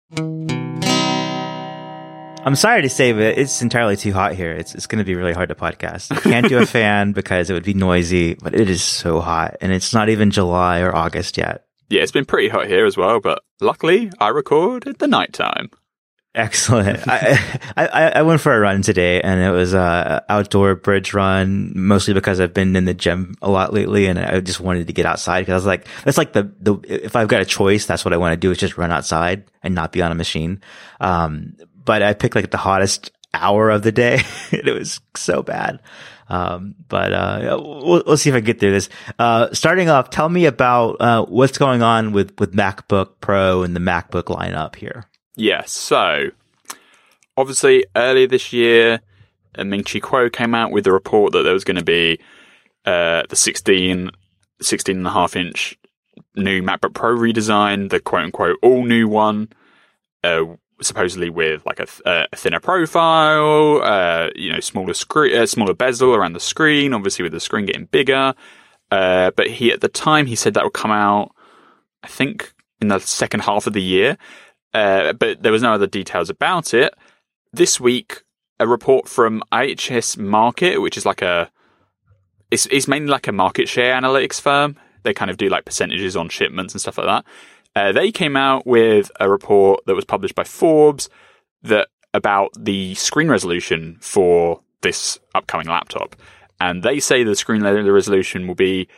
I'm sorry to say, but it's entirely too hot here. It's going to be really hard to podcast. I can't do a fan because it would be noisy, but it is so hot, and it's not even July or August yet. Yeah, it's been pretty hot here as well, but luckily I record at the nighttime. Excellent. I went for a run today, and it was a outdoor bridge run, mostly because I've been in the gym a lot lately, and I just wanted to get outside because I was like, that's like the if I've got a choice, that's what I want to do, is just run outside and not be on a machine. But I picked like the hottest hour of the day. It was so bad. We'll see if I can get through this. Starting off, tell me about what's going on with MacBook Pro and the MacBook lineup here. Yes, so obviously earlier this year, Ming-Chi Kuo came out with a report that there was going to be the 16.5 inch new MacBook Pro redesign, the quote-unquote all-new one, supposedly with like a thinner profile, smaller screen, smaller bezel around the screen, obviously with the screen getting bigger. But at the time, he said that would come out, I think, in the second half of the year. But there was no other details about it. This week, a report from IHS Markit, which is like it's mainly like a market share analytics firm. They kind of do like percentages on shipments and stuff like that. They came out with a report that was published by Forbes about the screen resolution for this upcoming laptop. And they say the screen resolution will be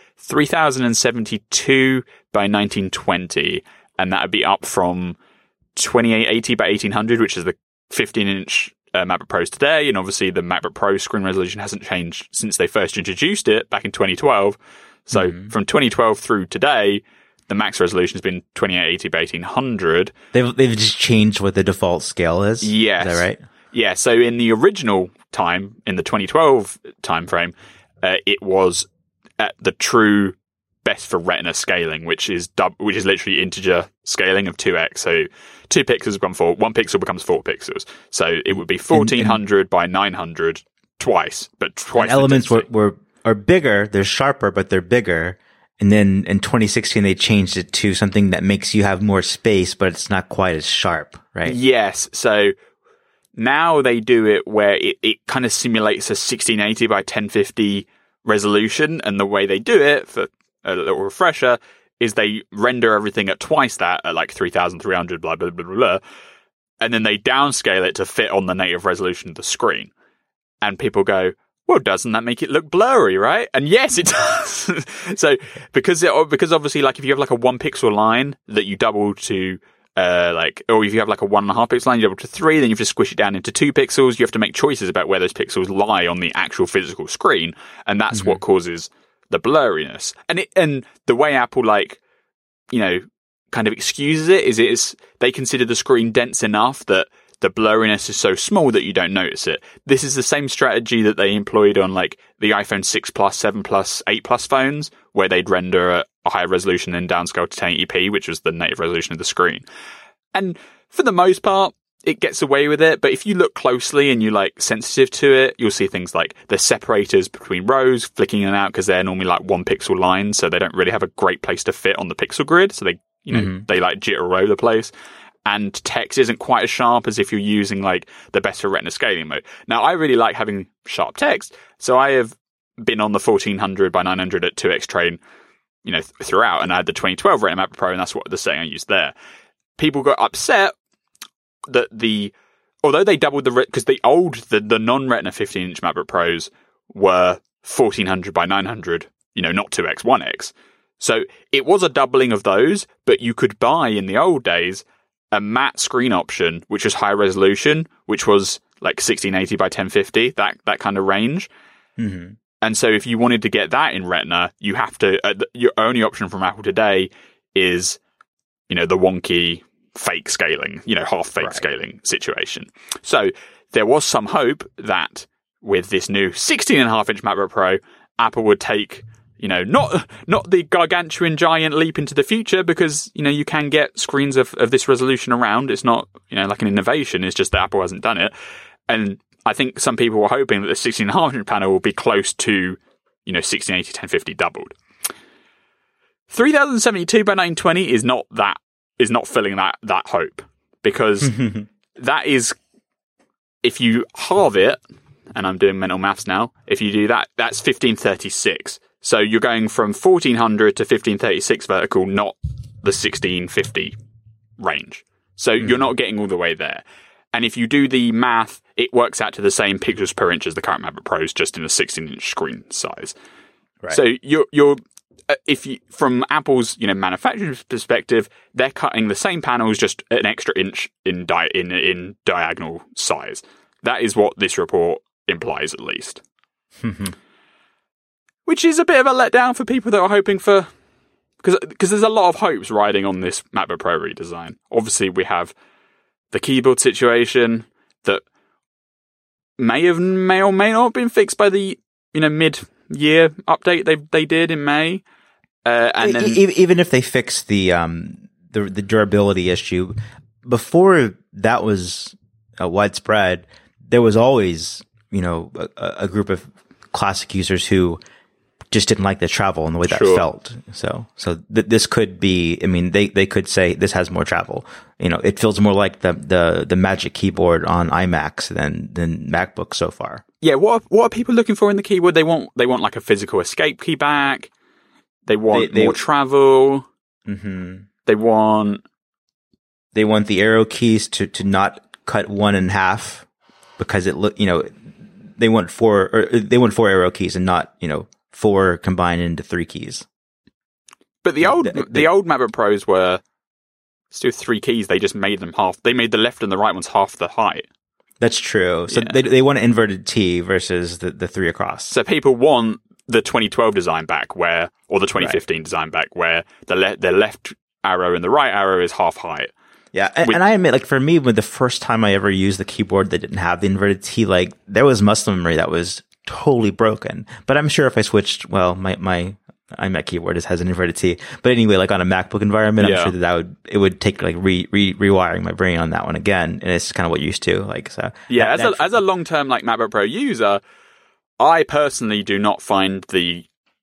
3072 by 1920. And that would be up from 2880 by 1800, which is the 15-inch MacBook Pros today. And obviously the MacBook Pro screen resolution hasn't changed since they first introduced it back in 2012. So from 2012 through today, the max resolution has been 2880 by 1800. They've just changed what the default scale is? Yes. Is that right? Yeah, so in the original time, in the 2012 timeframe, it was at the true best for Retina scaling, which is literally integer scaling of 2x. So 2 pixels become 4, 1 pixel becomes 4 pixels. So it would be 1400 by 900 twice, but twice. And elements are bigger, they're sharper, but they're bigger. And then in 2016, they changed it to something that makes you have more space, but it's not quite as sharp, right? Yes. So now they do it where it kind of simulates a 1680 by 1050 resolution. And the way they do it, for a little refresher, is they render everything at twice that, at like 3300, blah, blah, blah, blah, blah. And then they downscale it to fit on the native resolution of the screen. And people go, well, doesn't that make it look blurry, right? And yes, it does. So because obviously, like if you have like a 1 pixel line that you double to or if you have like a 1.5 pixel line, you double to 3, then you have to squish it down into 2 pixels. You have to make choices about where those pixels lie on the actual physical screen, and that's what causes the blurriness. And the way Apple kind of excuses it is they consider the screen dense enough that the blurriness is so small that you don't notice it. This is the same strategy that they employed on like the iPhone 6 Plus, 7 Plus, 8 Plus phones, where they'd render a higher resolution and downscale to 1080p, which was the native resolution of the screen. And for the most part, it gets away with it. But if you look closely and you're like sensitive to it, you'll see things like the separators between rows flicking in and out because they're normally like 1 pixel lines, so they don't really have a great place to fit on the pixel grid. So they, they like jitter all over the place. And text isn't quite as sharp as if you're using like the better Retina scaling mode. Now, I really like having sharp text, so I have been on the 1400 by 900 at 2x train, throughout, and I had the 2012 Retina MacBook Pro, and that's what the setting I used there. People got upset that although they doubled because the non-Retina 15-inch MacBook Pros were 1400 by 900, not 2x, 1x. So it was a doubling of those, but you could buy in the old days a matte screen option, which was high resolution, which was like 1680 by 1050, that kind of range. Mm-hmm. And so if you wanted to get that in Retina, you have to, your only option from Apple today is, the wonky fake scaling, half fake scaling situation. So there was some hope that with this new 16.5-inch MacBook Pro, Apple would take, not the gargantuan giant leap into the future, because, you can get screens of this resolution around. It's not, like an innovation. It's just that Apple hasn't done it. And I think some people were hoping that the 16.5-inch panel will be close to, 1680, 1050 doubled. 3072 by 920 is not filling that hope. because that is, if you halve it, and I'm doing mental maths now, if you do that, that's 1536. So you're going from 1400 to 1536 vertical, not the 1650 range. So you're not getting all the way there. And if you do the math, it works out to the same pixels per inch as the current MacBook Pros, just in a 16-inch screen size. Right. So you're if you, from Apple's manufacturing perspective, they're cutting the same panels just an extra inch in diagonal size. That is what this report implies, at least. Which is a bit of a letdown for people that are hoping for, because there's a lot of hopes riding on this MacBook Pro redesign. Obviously, we have the keyboard situation that may or may not have been fixed by the mid-year update they did in May. And then, even if they fix the durability issue, before that was widespread, there was always a group of classic users who just didn't like the travel and the way that felt. So this could be, I mean, they could say this has more travel. It feels more like the Magic Keyboard on iMacs than MacBook so far. Yeah. What are people looking for in the keyboard? They want like a physical escape key back. They want more travel. Mm-hmm. They want the arrow keys to not cut one in half, because they want four arrow keys and not, 4 combined into 3 keys. But the old MacBook Pros were still 3 keys. They just made them half. They made the left and the right ones half the height. That's true. So they want an inverted T versus the 3 across. So people want the 2012 design back, or the 2015 design back, where the left arrow and the right arrow is half height. Yeah, and I admit, like, for me, when the first time I ever used the keyboard that didn't have the inverted T, like, there was muscle memory that was totally broken. But I'm sure if I switched, well, my iMac keyboard has an inverted T. But anyway, like on a MacBook environment, I'm sure it would take like rewiring my brain on that one again, and it's kind of what you're used to. Like, so yeah, as a long term like MacBook Pro user, I personally do not find the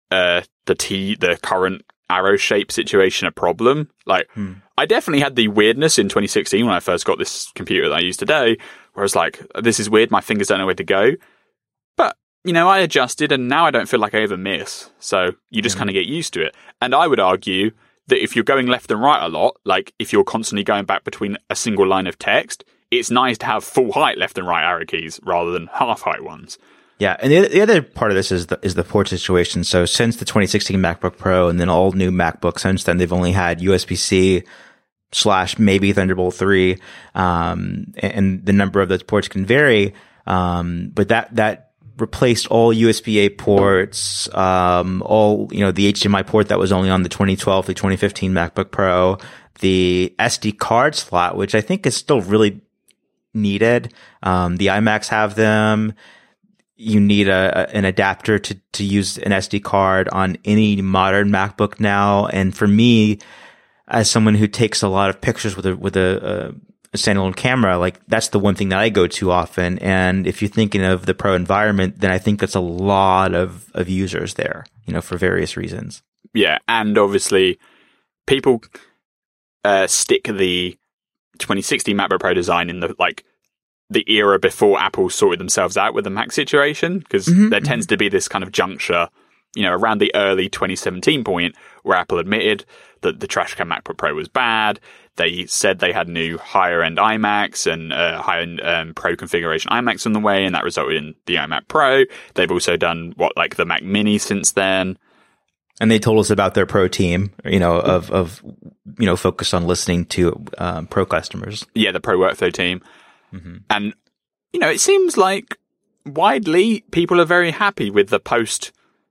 current arrow shape situation a problem. Like, I definitely had the weirdness in 2016 when I first got this computer that I use today, where I was like, this is weird, my fingers don't know where to go. But, I adjusted, and now I don't feel like I ever miss. So you just kind of get used to it. And I would argue that if you're going left and right a lot, like if you're constantly going back between a single line of text, it's nice to have full height left and right arrow keys rather than half height ones. Yeah, and the other part of this is the port situation. So since the 2016 MacBook Pro and then all new MacBooks since then, they've only had USB-C / maybe Thunderbolt 3, and the number of those ports can vary. But that replaced all USB-A ports, all, the HDMI port that was only on the 2012 to 2015 MacBook Pro, the SD card slot, which I think is still really needed. The iMacs have them. You need an adapter to use an SD card on any modern MacBook now. And for me, as someone who takes a lot of pictures with a standalone camera, like, that's the one thing that I go to often. And if you're thinking of the Pro environment, then I think that's a lot of users there, for various reasons. Yeah. And obviously people stick the 2016 MacBook Pro design in the era before Apple sorted themselves out with the Mac situation, because there tends to be this kind of juncture, around the early 2017 point where Apple admitted that the trashcan MacBook Pro was bad. They said they had new higher-end iMacs and higher-end Pro configuration iMacs on the way, and that resulted in the iMac Pro. They've also done the Mac Mini since then. And they told us about their Pro team, of focused on listening to Pro customers. Yeah, the Pro Workflow team. Mm-hmm. And, it seems like widely people are very happy with the post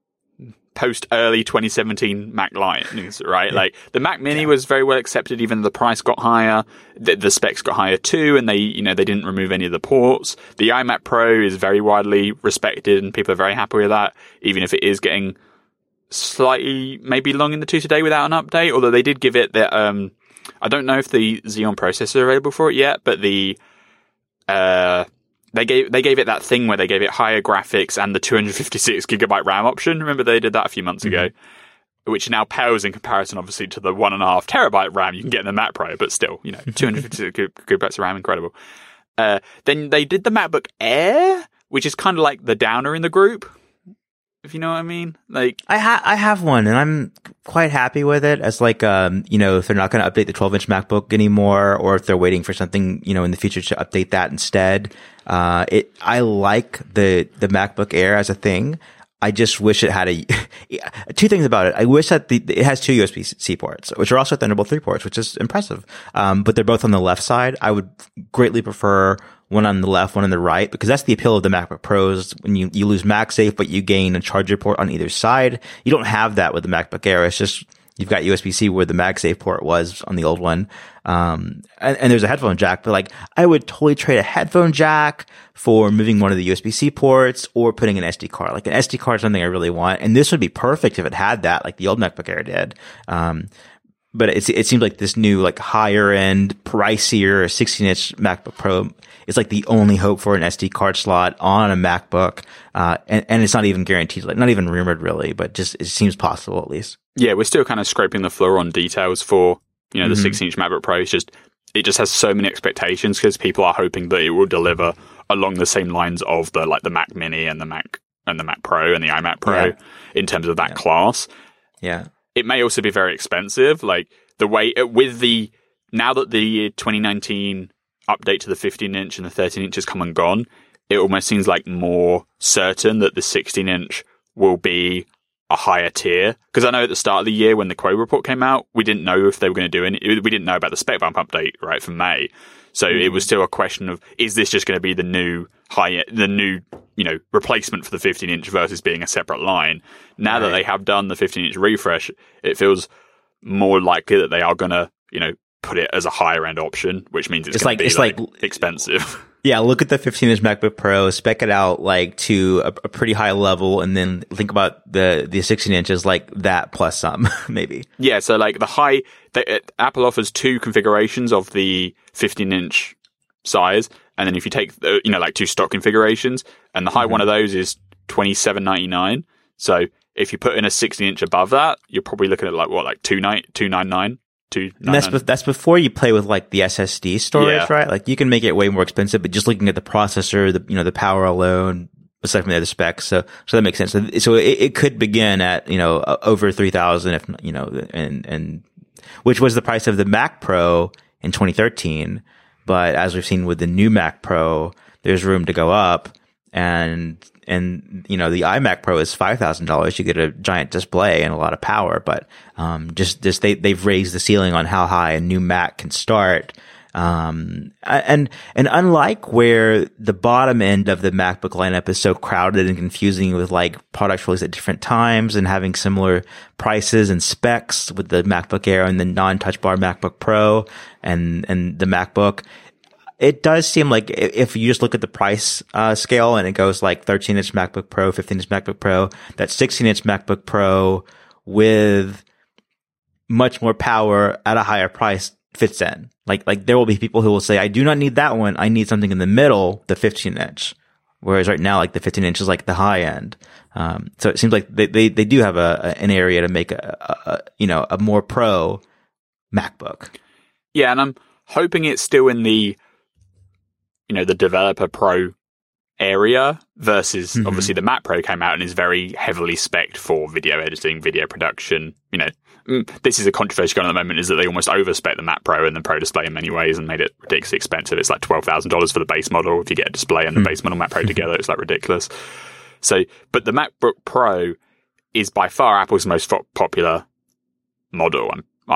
early 2017 Mac lines, right? Like, the Mac Mini was very well accepted, even though the price got higher. The specs got higher too, and they didn't remove any of the ports. The iMac Pro is very widely respected, and people are very happy with that, even if it is getting slightly maybe long in the tooth today without an update. Although they did give it that, I don't know if the Xeon processor is available for it yet, but they gave it that thing where they gave it higher graphics and the 256 gigabyte RAM option. Remember they did that a few months ago. which now pales in comparison, obviously, to the 1.5 terabyte RAM you can get in the Mac Pro, but still, 256 gigabytes of RAM, incredible. Then they did the MacBook Air, which is kind of like the downer in the group, if you know what I mean. Like, I have one, and I'm quite happy with it. As like, if they're not going to update the 12-inch MacBook anymore, or if they're waiting for something, in the future to update that instead. I like the MacBook Air as a thing. I just wish it had two things about it. I wish that it has two USB-C ports, which are also Thunderbolt 3 ports, which is impressive. But they're both on the left side. I would greatly prefer one on the left, one on the right, because that's the appeal of the MacBook Pros. When you lose MagSafe, but you gain a charger port on either side. You don't have that with the MacBook Air. It's just, you've got USB-C where the MagSafe port was on the old one. And there's a headphone jack, but like, I would totally trade a headphone jack for moving one of the USB-C ports or putting an SD card. Like, an SD card is something I really want. And this would be perfect if it had that, like the old MacBook Air did. But it seems like this new, like, higher end, pricier 16-inch MacBook Pro is like the only hope for an SD card slot on a MacBook. And it's not even guaranteed, like, not even rumored really, but just, it seems possible at least. Yeah, we're still kind of scraping the floor on details for, the 16-inch MacBook Pro. It just has so many expectations because people are hoping that it will deliver along the same lines of the Mac Mini and the Mac Pro and the iMac Pro in terms of that class. Yeah. It may also be very expensive. Like, the way now that the 2019 update to the 15-inch and the 13-inch has come and gone, it almost seems like more certain that the 16-inch will be a higher tier. Because I know at the start of the year when the Quo report came out, we didn't know if they were going to do any. We didn't know about the spec bump update, right, from May. So it was still a question of, is this just going to be the new replacement for the 15-inch versus being a separate line? Now that they have done the 15-inch refresh, it feels more likely that they are going to, put it as a higher end option, which means it's going to be expensive. Yeah, look at the 15-inch MacBook Pro, spec it out like to a pretty high level, and then think about the 16-inch as like that plus some, maybe. Yeah, so like Apple offers two configurations of the 15-inch size, and then if you take like two stock configurations, and the high one of those is $27.99. So if you put in a 16-inch above that, you're probably looking at like $299. And that's before you play with like the SSD storage, right? Like, you can make it way more expensive, but just looking at the processor, the power alone, aside from the other specs, so that makes sense. So it could begin at over $3,000, if and which was the price of the Mac Pro in 2013. But as we've seen with the new Mac Pro, there's room to go up, and the iMac Pro is $5,000. You get a giant display and a lot of power, but they've raised the ceiling on how high a new Mac can start. And unlike where the bottom end of the MacBook lineup is so crowded and confusing with like products released at different times and having similar prices and specs with the MacBook Air and the non-Touch Bar MacBook Pro and the MacBook, it does seem like if you just look at the price scale and it goes like 13-inch MacBook Pro, 15-inch MacBook Pro, that 16-inch MacBook Pro with much more power at a higher price fits in. Like there will be people who will say, I do not need that one. I need something in the middle, the 15-inch. Whereas right now, like the 15-inch is like the high end. So it seems like they do have an area to make a more pro MacBook. Yeah, and I'm hoping it's still in the the developer pro area versus obviously the Mac Pro came out and is very heavily spec'd for video editing, video production. This is a controversy going on at the moment, is that they almost overspec the Mac Pro and the Pro Display in many ways and made it ridiculously expensive. It's like $12,000 for the base model. If you get a display and the base model Mac Pro together, it's like ridiculous. So, but the MacBook Pro is by far Apple's most popular model.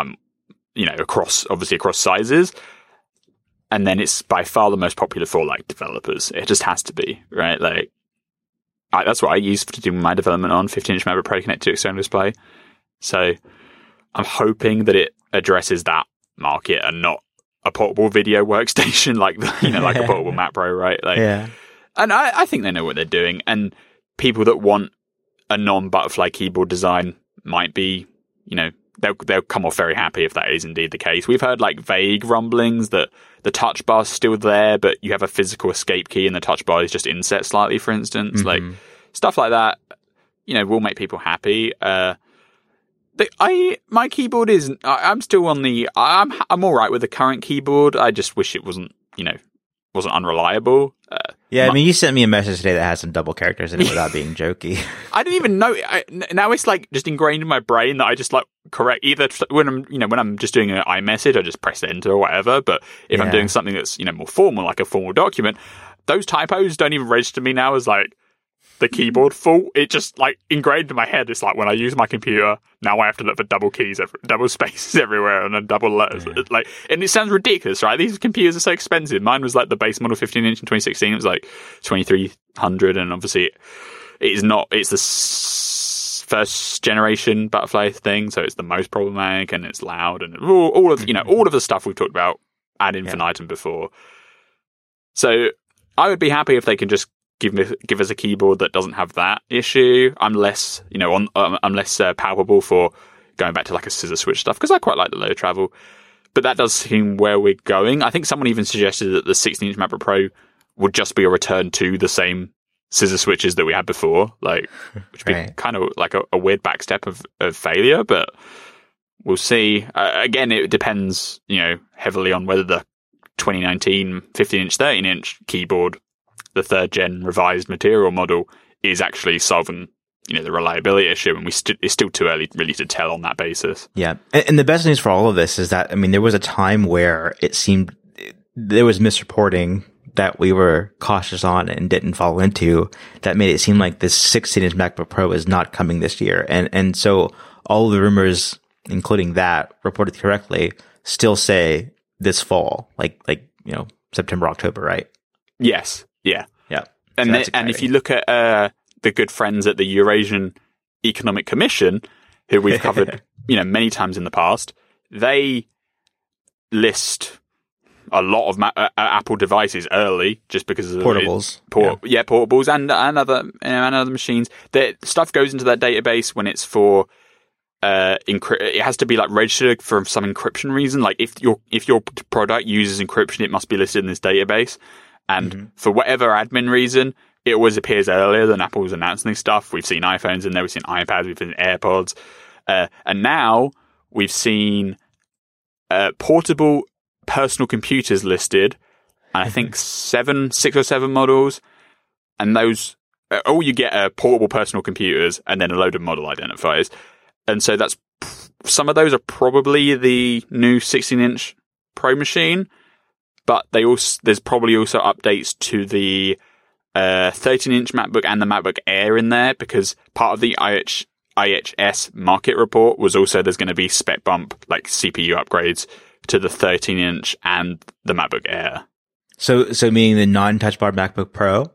Across sizes. And then it's by far the most popular for like developers. It just has to be, right? Like, that's what I use to do my development on 15-inch MacBook Pro connected to external display. So I'm hoping that it addresses that market and not a portable video workstation like a portable Mac Pro, right? Like, yeah. And I think they know what they're doing. And people that want a non-butterfly keyboard design might be, they'll come off very happy if that is indeed the case. We've heard like vague rumblings that the touch bar's still there, but you have a physical escape key and the touch bar is just inset slightly, for instance. Like, stuff like that, will make people happy. My keyboard is. I'm still on the. I'm all right with the current keyboard. I just wish it wasn't unreliable. Yeah, I mean, you sent me a message today that had some double characters in it without being jokey. I didn't even know. Now it's like just ingrained in my brain that I just like correct either when I'm just doing an iMessage, I just press enter or whatever. But if I'm doing something that's more formal, like a formal document, those typos don't even register me now as like the keyboard fault. It just like ingrained in my head. It's like when I use my computer now, I have to look for double keys, double spaces everywhere, and then double letters. Yeah. And it sounds ridiculous, right? These computers are so expensive. Mine was like the base model 15-inch in 2016. It was like $2,300, and obviously it is not. It's the first generation Butterfly thing, so it's the most problematic, and it's loud, and all of the stuff we've talked about ad infinitum before. So I would be happy if they can just give us a keyboard that doesn't have that issue. I'm less, palpable for going back to like a scissor switch stuff because I quite like the low travel. But that does seem where we're going. I think someone even suggested that the 16-inch MacBook Pro would just be a return to the same scissor switches that we had before, which would be kind of like a weird backstep of failure. But we'll see. Again, it depends, heavily on whether the 2019 15-inch, 13-inch keyboard, the third gen revised material model, is actually solving the reliability issue, and it's still too early really to tell on that basis. Yeah, and the best news for all of this is that there was a time where it seemed there was misreporting that we were cautious on and didn't fall into that made it seem like this 16-inch MacBook Pro is not coming this year, and so all of the rumors, including that reported correctly, still say this fall, like September, October, right? Yes. Yeah. And So and if you look at the good friends at the Eurasian Economic Commission, who we've covered many times in the past, they list a lot of Apple devices early just because of portables. Portables and other machines. That stuff goes into that database when it's for it has to be like registered for some encryption reason. Like if your product uses encryption, it must be listed in this database. And for whatever admin reason, it always appears earlier than Apple was announcing this stuff. We've seen iPhones in there, we've seen iPads, we've seen AirPods. And now we've seen portable personal computers listed. And I think 6 or 7 models. And those, all you get are portable personal computers and then a load of model identifiers. And so some of those are probably the new 16-inch Pro machine. But there's probably also updates to the 13-inch MacBook and the MacBook Air in there, because part of the IHS market report was also there's going to be spec bump, like CPU upgrades to the 13-inch and the MacBook Air. So meaning the non-touch bar MacBook Pro?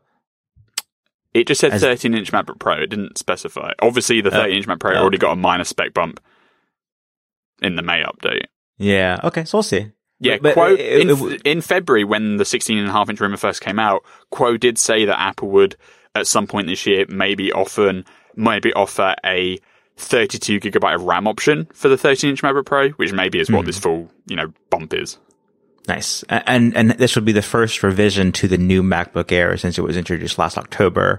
It just said 13-inch MacBook Pro. It didn't specify. Obviously, the 13-inch MacBook Pro already got a minor spec bump in the May update. Yeah. Okay. So we'll see. Yeah, Quo, in February, when the 16.5-inch rumor first came out, Quo did say that Apple would, at some point this year, maybe offer a 32 gigabyte of RAM option for the 13-inch MacBook Pro, which maybe is what this full, bump is. Nice. And this would be the first revision to the new MacBook Air since it was introduced last October.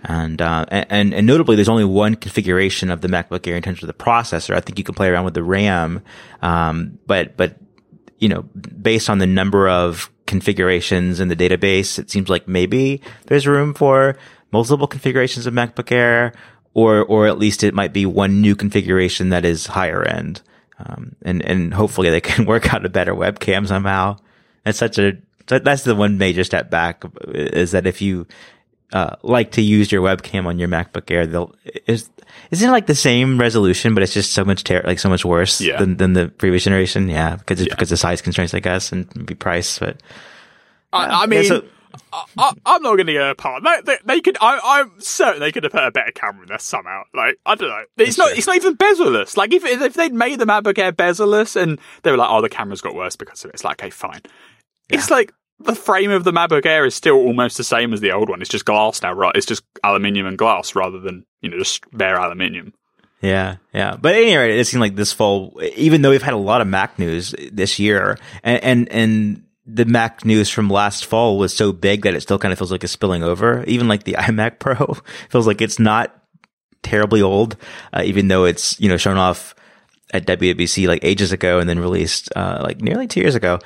And notably, there's only one configuration of the MacBook Air in terms of the processor. I think you can play around with the RAM. But based on the number of configurations in the database, it seems like maybe there's room for multiple configurations of MacBook Air, or at least it might be one new configuration that is higher end. And hopefully they can work out a better webcam somehow. That's the one major step back, is that if you, like to use your webcam on your MacBook Air, isn't it like the same resolution, but it's just so much so much worse than the previous generation? Yeah. Because of size constraints, I guess, and maybe price, but. I'm not going to go apart. They could. I'm certain they could have put a better camera in there somehow. Like, I don't know. It's not even bezel-less. Like, if they'd made the MacBook Air bezel-less and they were like, oh, the camera's got worse because of it. It's like, okay, fine. Yeah. It's like the frame of the MacBook Air is still almost the same as the old one. It's just glass now, right? It's just aluminium and glass rather than just bare aluminium. Yeah. But anyway, it seemed like this fall, even though we've had a lot of Mac news this year, and the Mac news from last fall was so big that it still kind of feels like it's spilling over. Even like the iMac Pro feels like it's not terribly old, even though it's, shown off at WWDC like ages ago, and then released like nearly 2 years ago.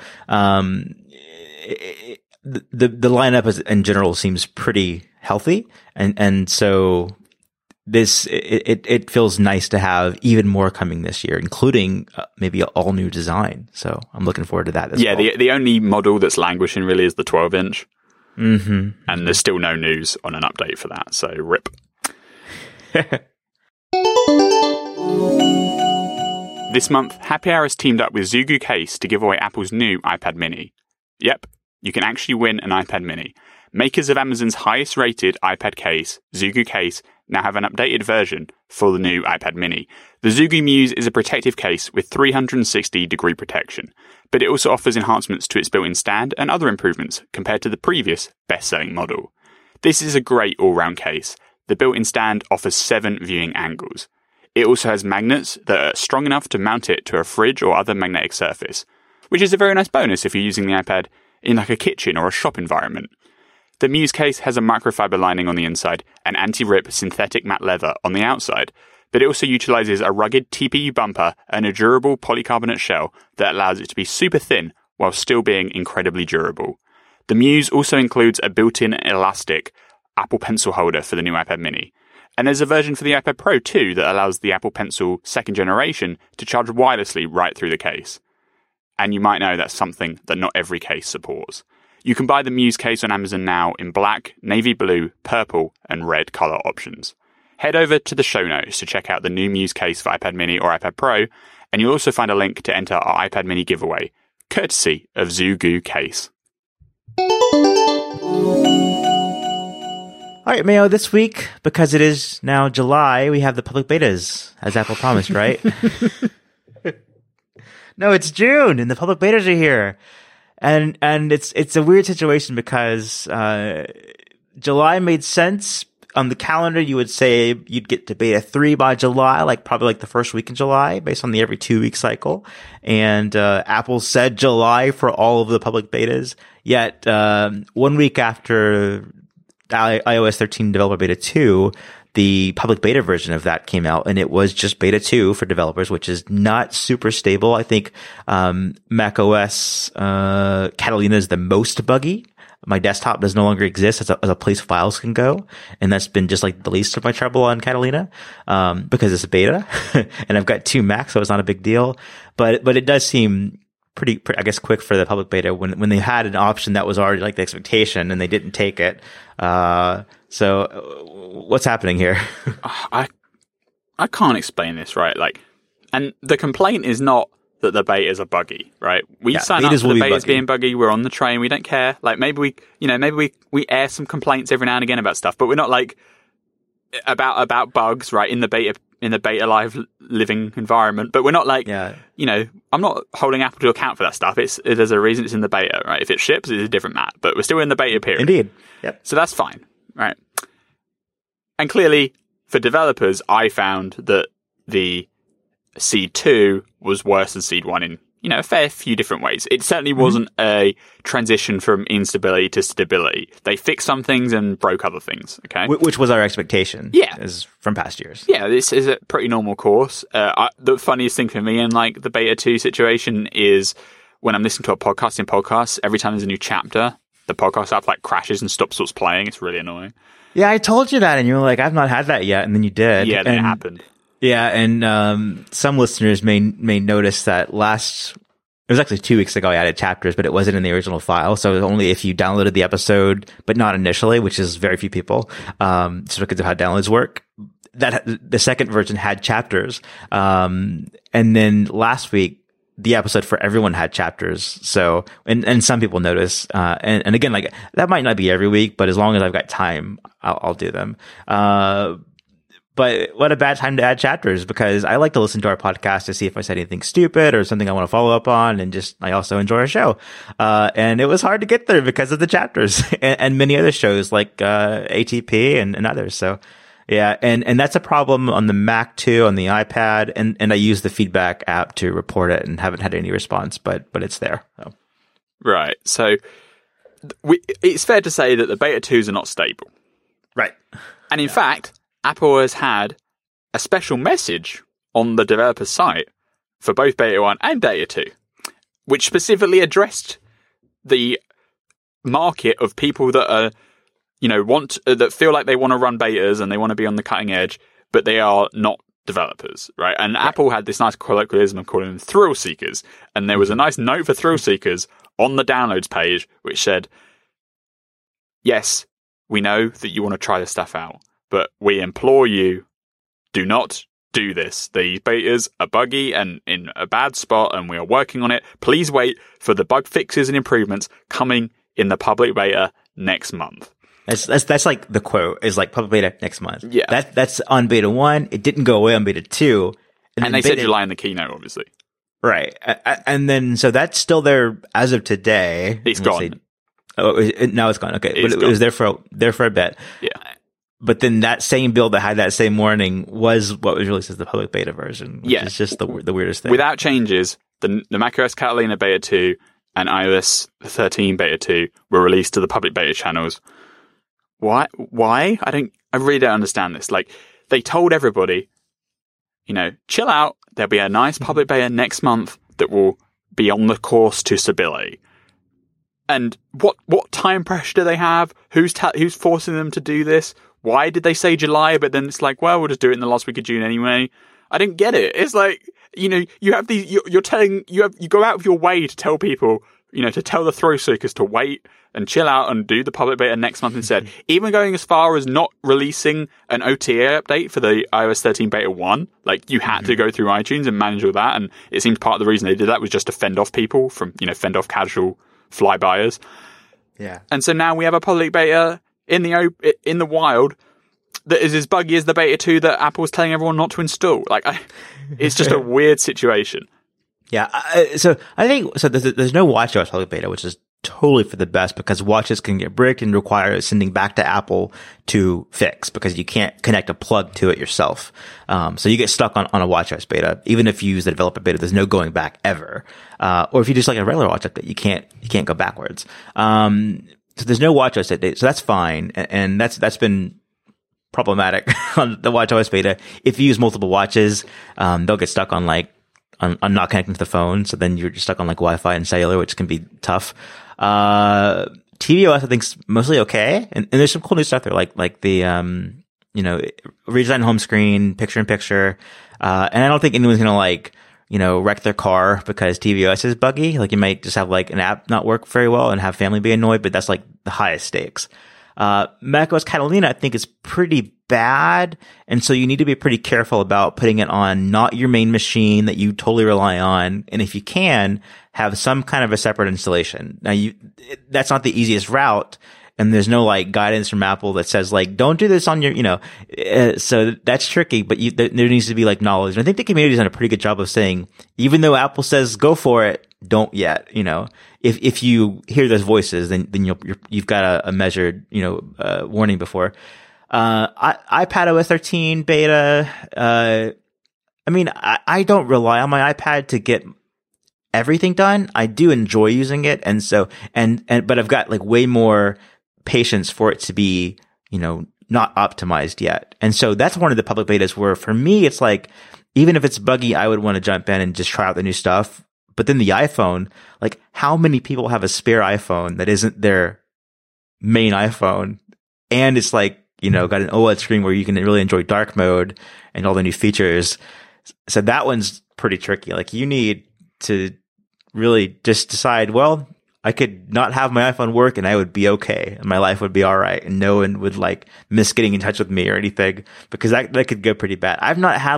The lineup in general seems pretty healthy, and so it feels nice to have even more coming this year, including maybe an all new design. So I'm looking forward to that. Yeah, well. The only model that's languishing really is the 12-inch. Mm-hmm. And there's still no news on an update for that, so rip. This month, Happy Hour has teamed up with Zugu Case to give away Apple's new iPad mini. Yep, you can actually win an iPad mini. Makers of Amazon's highest rated iPad case, Zugu Case, now have an updated version for the new iPad mini. The Zugu Muse is a protective case with 360-degree protection, but it also offers enhancements to its built-in stand and other improvements compared to the previous best-selling model. This is a great all-round case. The built-in stand offers 7 viewing angles. It also has magnets that are strong enough to mount it to a fridge or other magnetic surface, which is a very nice bonus if you're using the iPad in like a kitchen or a shop environment. The Muse case has a microfiber lining on the inside and anti-rip synthetic matte leather on the outside, but it also utilizes a rugged TPU bumper and a durable polycarbonate shell that allows it to be super thin while still being incredibly durable. The Muse also includes a built-in elastic Apple Pencil holder for the new iPad mini. And there's a version for the iPad Pro too that allows the Apple Pencil 2nd generation to charge wirelessly right through the case. And you might know that's something that not every case supports. You can buy the Muse case on Amazon now in black, navy blue, purple, and red color options. Head over to the show notes to check out the new Muse case for iPad mini or iPad Pro, and you'll also find a link to enter our iPad mini giveaway, courtesy of Zugu Case. All right, Mayo, this week, because it is now July, we have the public betas, as Apple promised, right? No, it's June, and the public betas are here. And it's a weird situation because July made sense. On the calendar, you would say you'd get to beta 3 by July, probably the first week in July, based on the every 2-week cycle. And Apple said July for all of the public betas. Yet 1 week after iOS 13 Developer Beta 2, the public beta version of that came out, and it was just beta 2 for developers, which is not super stable. I think macOS Catalina is the most buggy. My desktop does no longer exist as a place files can go, and that's been just the least of my trouble on Catalina because it's a beta, and I've got 2 Macs, so it's not a big deal. But it does seem pretty, I guess, quick for the public beta when they had an option that was already the expectation and they didn't take it. So what's happening here? I can't explain this, right? And the complaint is not that the betas are buggy, right? We sign up for the betas being buggy. We're on the train. We don't care. Maybe we air some complaints every now and again about stuff, but we're not about bugs, right? In the beta live living environment, but we're not I'm not holding Apple to account for that stuff. There's a reason it's in the beta, right? If it ships, it's a different matter, but we're still in the beta period. Indeed. Yep. So that's fine, right? And clearly for developers, I found that the Seed 2 was worse than Seed 1 in, a fair few different ways. It certainly wasn't a transition from instability to stability. They fixed some things and broke other things, okay? Which was our expectation. Yeah. As from past years. Yeah, this is a pretty normal course. The funniest thing for me in the beta 2 situation is when I'm listening to a podcast, every time there's a new chapter, the podcast app crashes and stops what's playing. It's really annoying. Yeah, I told you that, and you were like, "I've not had that yet," and then you did. Yeah, then it happened. Yeah, and some listeners may notice that it was actually 2 weeks ago I added chapters, but it wasn't in the original file, so it was only if you downloaded the episode, but not initially, which is very few people, just because of how downloads work. That the second version had chapters, and then last week the episode for everyone had chapters. So, and some people notice, and again, that might not be every week, but as long as I've got time, I'll do them. But what a bad time to add chapters, because I like to listen to our podcast to see if I said anything stupid or something I want to follow up on. And I also enjoy our show. And it was hard to get there because of the chapters and many other shows like, ATP and others. So yeah. And that's a problem on the Mac too, on the iPad. And I use the feedback app to report it and haven't had any response, but it's there. So. Right. So it's fair to say that the beta 2s are not stable. Right. And in fact, Apple has had a special message on the developer site for both Beta 1 and Beta 2, which specifically addressed the market of people that are, that feel like they want to run betas and they want to be on the cutting edge, but they are not developers, right? And right. Apple had this nice colloquialism of calling them thrill seekers. And there was a nice note for thrill seekers on the downloads page, which said, yes, we know that you want to try this stuff out, but we implore you, do not do this. These betas are buggy and in a bad spot, and we are working on it. Please wait for the bug fixes and improvements coming in the public beta next month. That's like the quote is like public beta next month. Yeah. That's on Beta 1. It didn't go away on Beta 2. And they said July in the keynote, obviously. Right. And then, so that's still there as of today. It's gone. Now it's gone. Okay. But it was there for a bit. Yeah. But then that same build that had that same warning was what was released as the public beta version, which is just the weirdest thing. Without changes, the macOS Catalina Beta 2 and iOS 13 Beta 2 were released to the public beta channels. Why? I really don't understand this. Like, they told everybody, chill out. There'll be a nice public beta next month that will be on the course to stability. And what time pressure do they have? Who's forcing them to do this? Why did they say July? But then it's like, well, we'll just do it in the last week of June anyway. I didn't get it. It's like, you have these, you go out of your way to tell people, to tell the thrill seekers to wait and chill out and do the public beta next month instead. Even going as far as not releasing an OTA update for the iOS 13 Beta 1. Like, you had to go through iTunes and manage all that. And it seems part of the reason they did that was just to fend off people from, fend off casual flybuyers. Yeah. And so now we have a public beta in the wild that is as buggy as the Beta 2 that Apple's telling everyone not to install. Like, it's just a weird situation. Yeah. So I think, there's no WatchOS public beta, which is totally for the best because watches can get bricked and require sending back to Apple to fix because you can't connect a plug to it yourself. So you get stuck on a WatchOS beta. Even if you use the developer beta, there's no going back ever. Or if you just like a regular watch update, you can't go backwards. So there's no WatchOS update. So that's fine. And that's been problematic on the WatchOS beta. If you use multiple watches, they'll get stuck on on not connecting to the phone. So then you're just stuck on Wi-Fi and cellular, which can be tough. tvOS I think's mostly okay. And there's some cool new stuff there, like the, redesigned home screen, picture in picture. And I don't think anyone's gonna wreck their car because tvOS is buggy. Like, you might just have an app not work very well and have family be annoyed, but that's the highest stakes. macOS Catalina, I think, is pretty bad. And so you need to be pretty careful about putting it on not your main machine that you totally rely on. And if you can, have some kind of a separate installation. Now, that's not the easiest route. And there's no guidance from Apple that says don't do this on your, so that's tricky, but there needs to be knowledge. And I think the community's done a pretty good job of saying, even though Apple says go for it, don't yet, if you hear those voices, then you've got a measured, warning before. iPadOS 13 beta, I don't rely on my iPad to get everything done. I do enjoy using it. And so, but I've got way more patience for it to be, not optimized yet. And so that's one of the public betas where for me, it's even if it's buggy, I would want to jump in and just try out the new stuff. But then the iPhone, how many people have a spare iPhone that isn't their main iPhone? And it's got an OLED screen where you can really enjoy dark mode and all the new features. So that one's pretty tricky. You need to really just decide, well, I could not have my iPhone work and I would be okay and my life would be all right and no one would miss getting in touch with me or anything, because that could go pretty bad. I've not had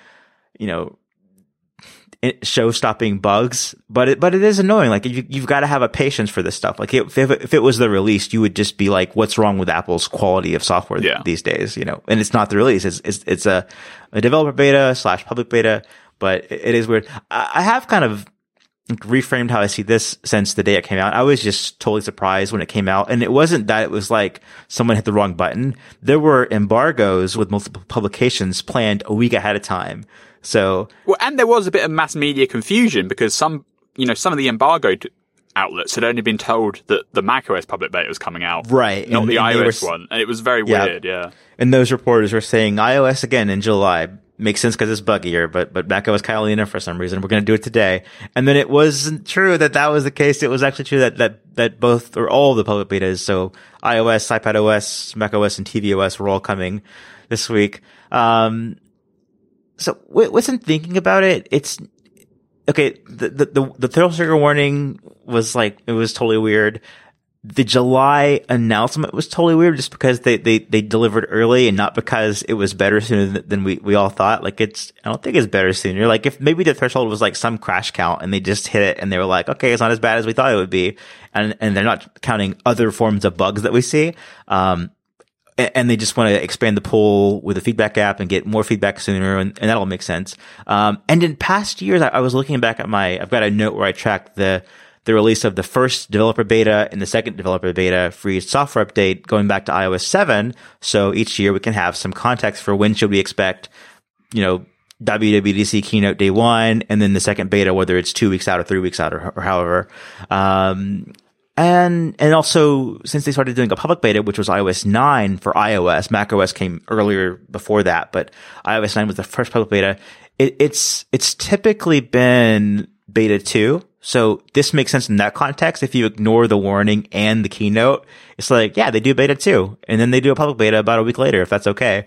show-stopping bugs, but it is annoying. You've got to have a patience for this stuff. If it was the release, you would just be what's wrong with Apple's quality of software these days? And it's not the release. It's a developer beta / public beta, but it is weird. I have kind of reframed how I see this since the day it came out. I was just totally surprised when it came out. And it wasn't that it was someone hit the wrong button. There were embargoes with multiple publications planned a week ahead of time. So, well, and there was a bit of mass media confusion because some of the embargoed outlets had only been told that the macOS public beta was coming out, right? Not the iOS one, and it was very weird. Yeah. And those reporters were saying iOS again in July, makes sense because it's buggier, but macOS Catalina for some reason, we're going to do it today. And then it wasn't true that was the case. It was actually true that both or all of the public betas, so iOS, iPadOS, macOS, and tvOS were all coming this week. So wasn't thinking about it. It's okay. The thrill trigger warning was like, it was totally weird. The July announcement was totally weird just because they delivered early and not because it was better sooner than we all thought. Like I don't think it's better sooner. Like if maybe the threshold was like some crash count and they just hit it and they were like, okay, it's not as bad as we thought it would be. And they're not counting other forms of bugs that we see. And they just want to expand the pool with the feedback app and get more feedback sooner. And that'll make sense. And in past years, I was looking back at I've got a note where I tracked the release of the first developer beta and the second developer beta free software update going back to iOS 7. So each year we can have some context for when should we expect, WWDC keynote day 1 and then the second beta, whether it's 2 weeks out or 3 weeks out or however. And also since they started doing a public beta, which was iOS 9 for iOS, macOS came earlier before that, but iOS 9 was the first public beta. It's typically been beta 2. So this makes sense in that context. If you ignore the warning and the keynote, it's like, yeah, they do beta 2 and then they do a public beta about a week later, if that's okay.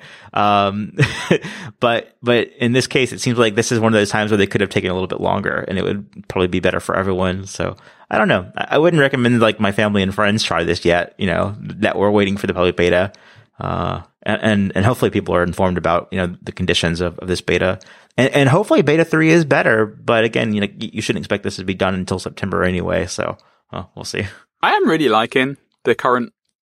But in this case, it seems like this is one of those times where they could have taken a little bit longer and it would probably be better for everyone. So I don't know. I wouldn't recommend like my family and friends try this yet, that we're waiting for the public beta. And hopefully people are informed about, the conditions of this beta. And hopefully beta 3 is better. But again, you shouldn't expect this to be done until September anyway. So we'll see. I am really liking the current,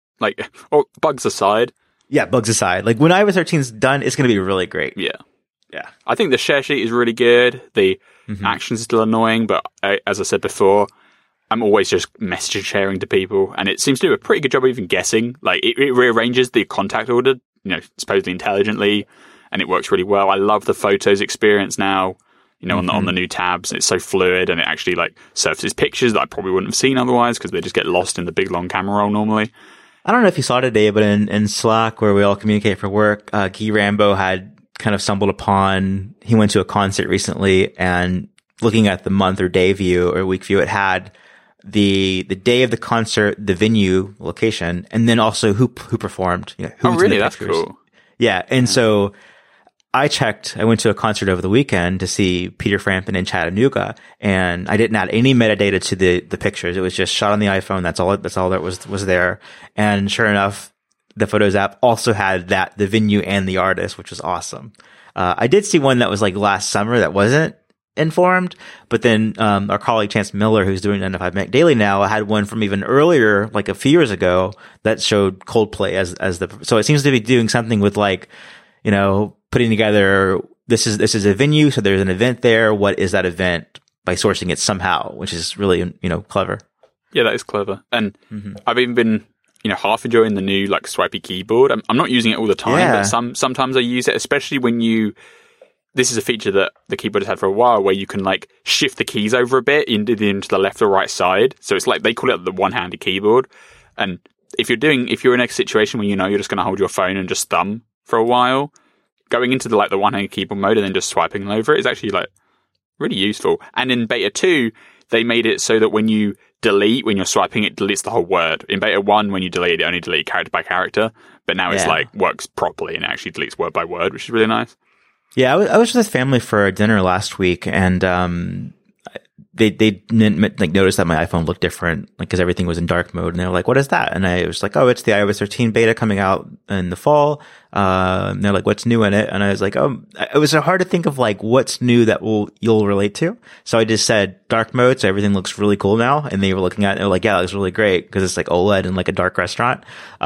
bugs aside. Yeah, bugs aside. Like when iOS 13 is done, it's going to be really great. Yeah. Yeah. I think the share sheet is really good. The actions are still annoying, but as I said before, I'm always just message sharing to people, and it seems to do a pretty good job of even guessing. Like it rearranges the contact order, supposedly intelligently, and it works really well. I love the photos experience now, on the new tabs. It's so fluid, and it actually surfaces pictures that I probably wouldn't have seen otherwise because they just get lost in the big long camera roll normally. I don't know if you saw today, but in Slack where we all communicate for work, Guy Rambo had kind of stumbled upon. He went to a concert recently, and looking at the month or day view or week view, it had the day of the concert, the venue, location, and then also who performed. Oh, really? That's cool. Yeah. And so I went to a concert over the weekend to see Peter Frampton in Chattanooga, and I didn't add any metadata to the pictures. It was just shot on the iPhone. That's all that was there. And sure enough, the Photos app also had the venue and the artist, which was awesome. I did see one that was last summer that wasn't informed, but then our colleague Chance Miller, who's doing 9 to 5 Mac Daily now, had one from even earlier, a few years ago, that showed Coldplay as so it seems to be doing something with putting together this is a venue, so there's an event there. What is that event by sourcing it somehow, which is really clever. Yeah, that is clever. And I've even been half enjoying the new swipey keyboard. I'm not using it all the time, but sometimes I use it, especially when this is a feature that the keyboard has had for a while, where you can shift the keys over a bit into the left or right side. So it's they call it the one-handed keyboard. And if you're in a situation where you're just going to hold your phone and just thumb for a while, going into the one-handed keyboard mode and then just swiping over it is actually really useful. And in beta 2, they made it so that when you're swiping, it deletes the whole word. In beta 1, when you delete it only delete character by character. But now it's works properly and actually deletes word by word, which is really nice. Yeah, I was with family for dinner last week, and they noticed that my iPhone looked different, because everything was in dark mode, and they were like, "What is that?" And I was like, "Oh, it's the iOS 13 beta coming out in the fall." And they're like, "What's new in it?" And I was like, "Oh," it was hard to think of what's new that you'll relate to. So I just said dark mode, so everything looks really cool now. And they were looking at it, and they were like, "Yeah, it looks really great," because it's OLED in a dark restaurant.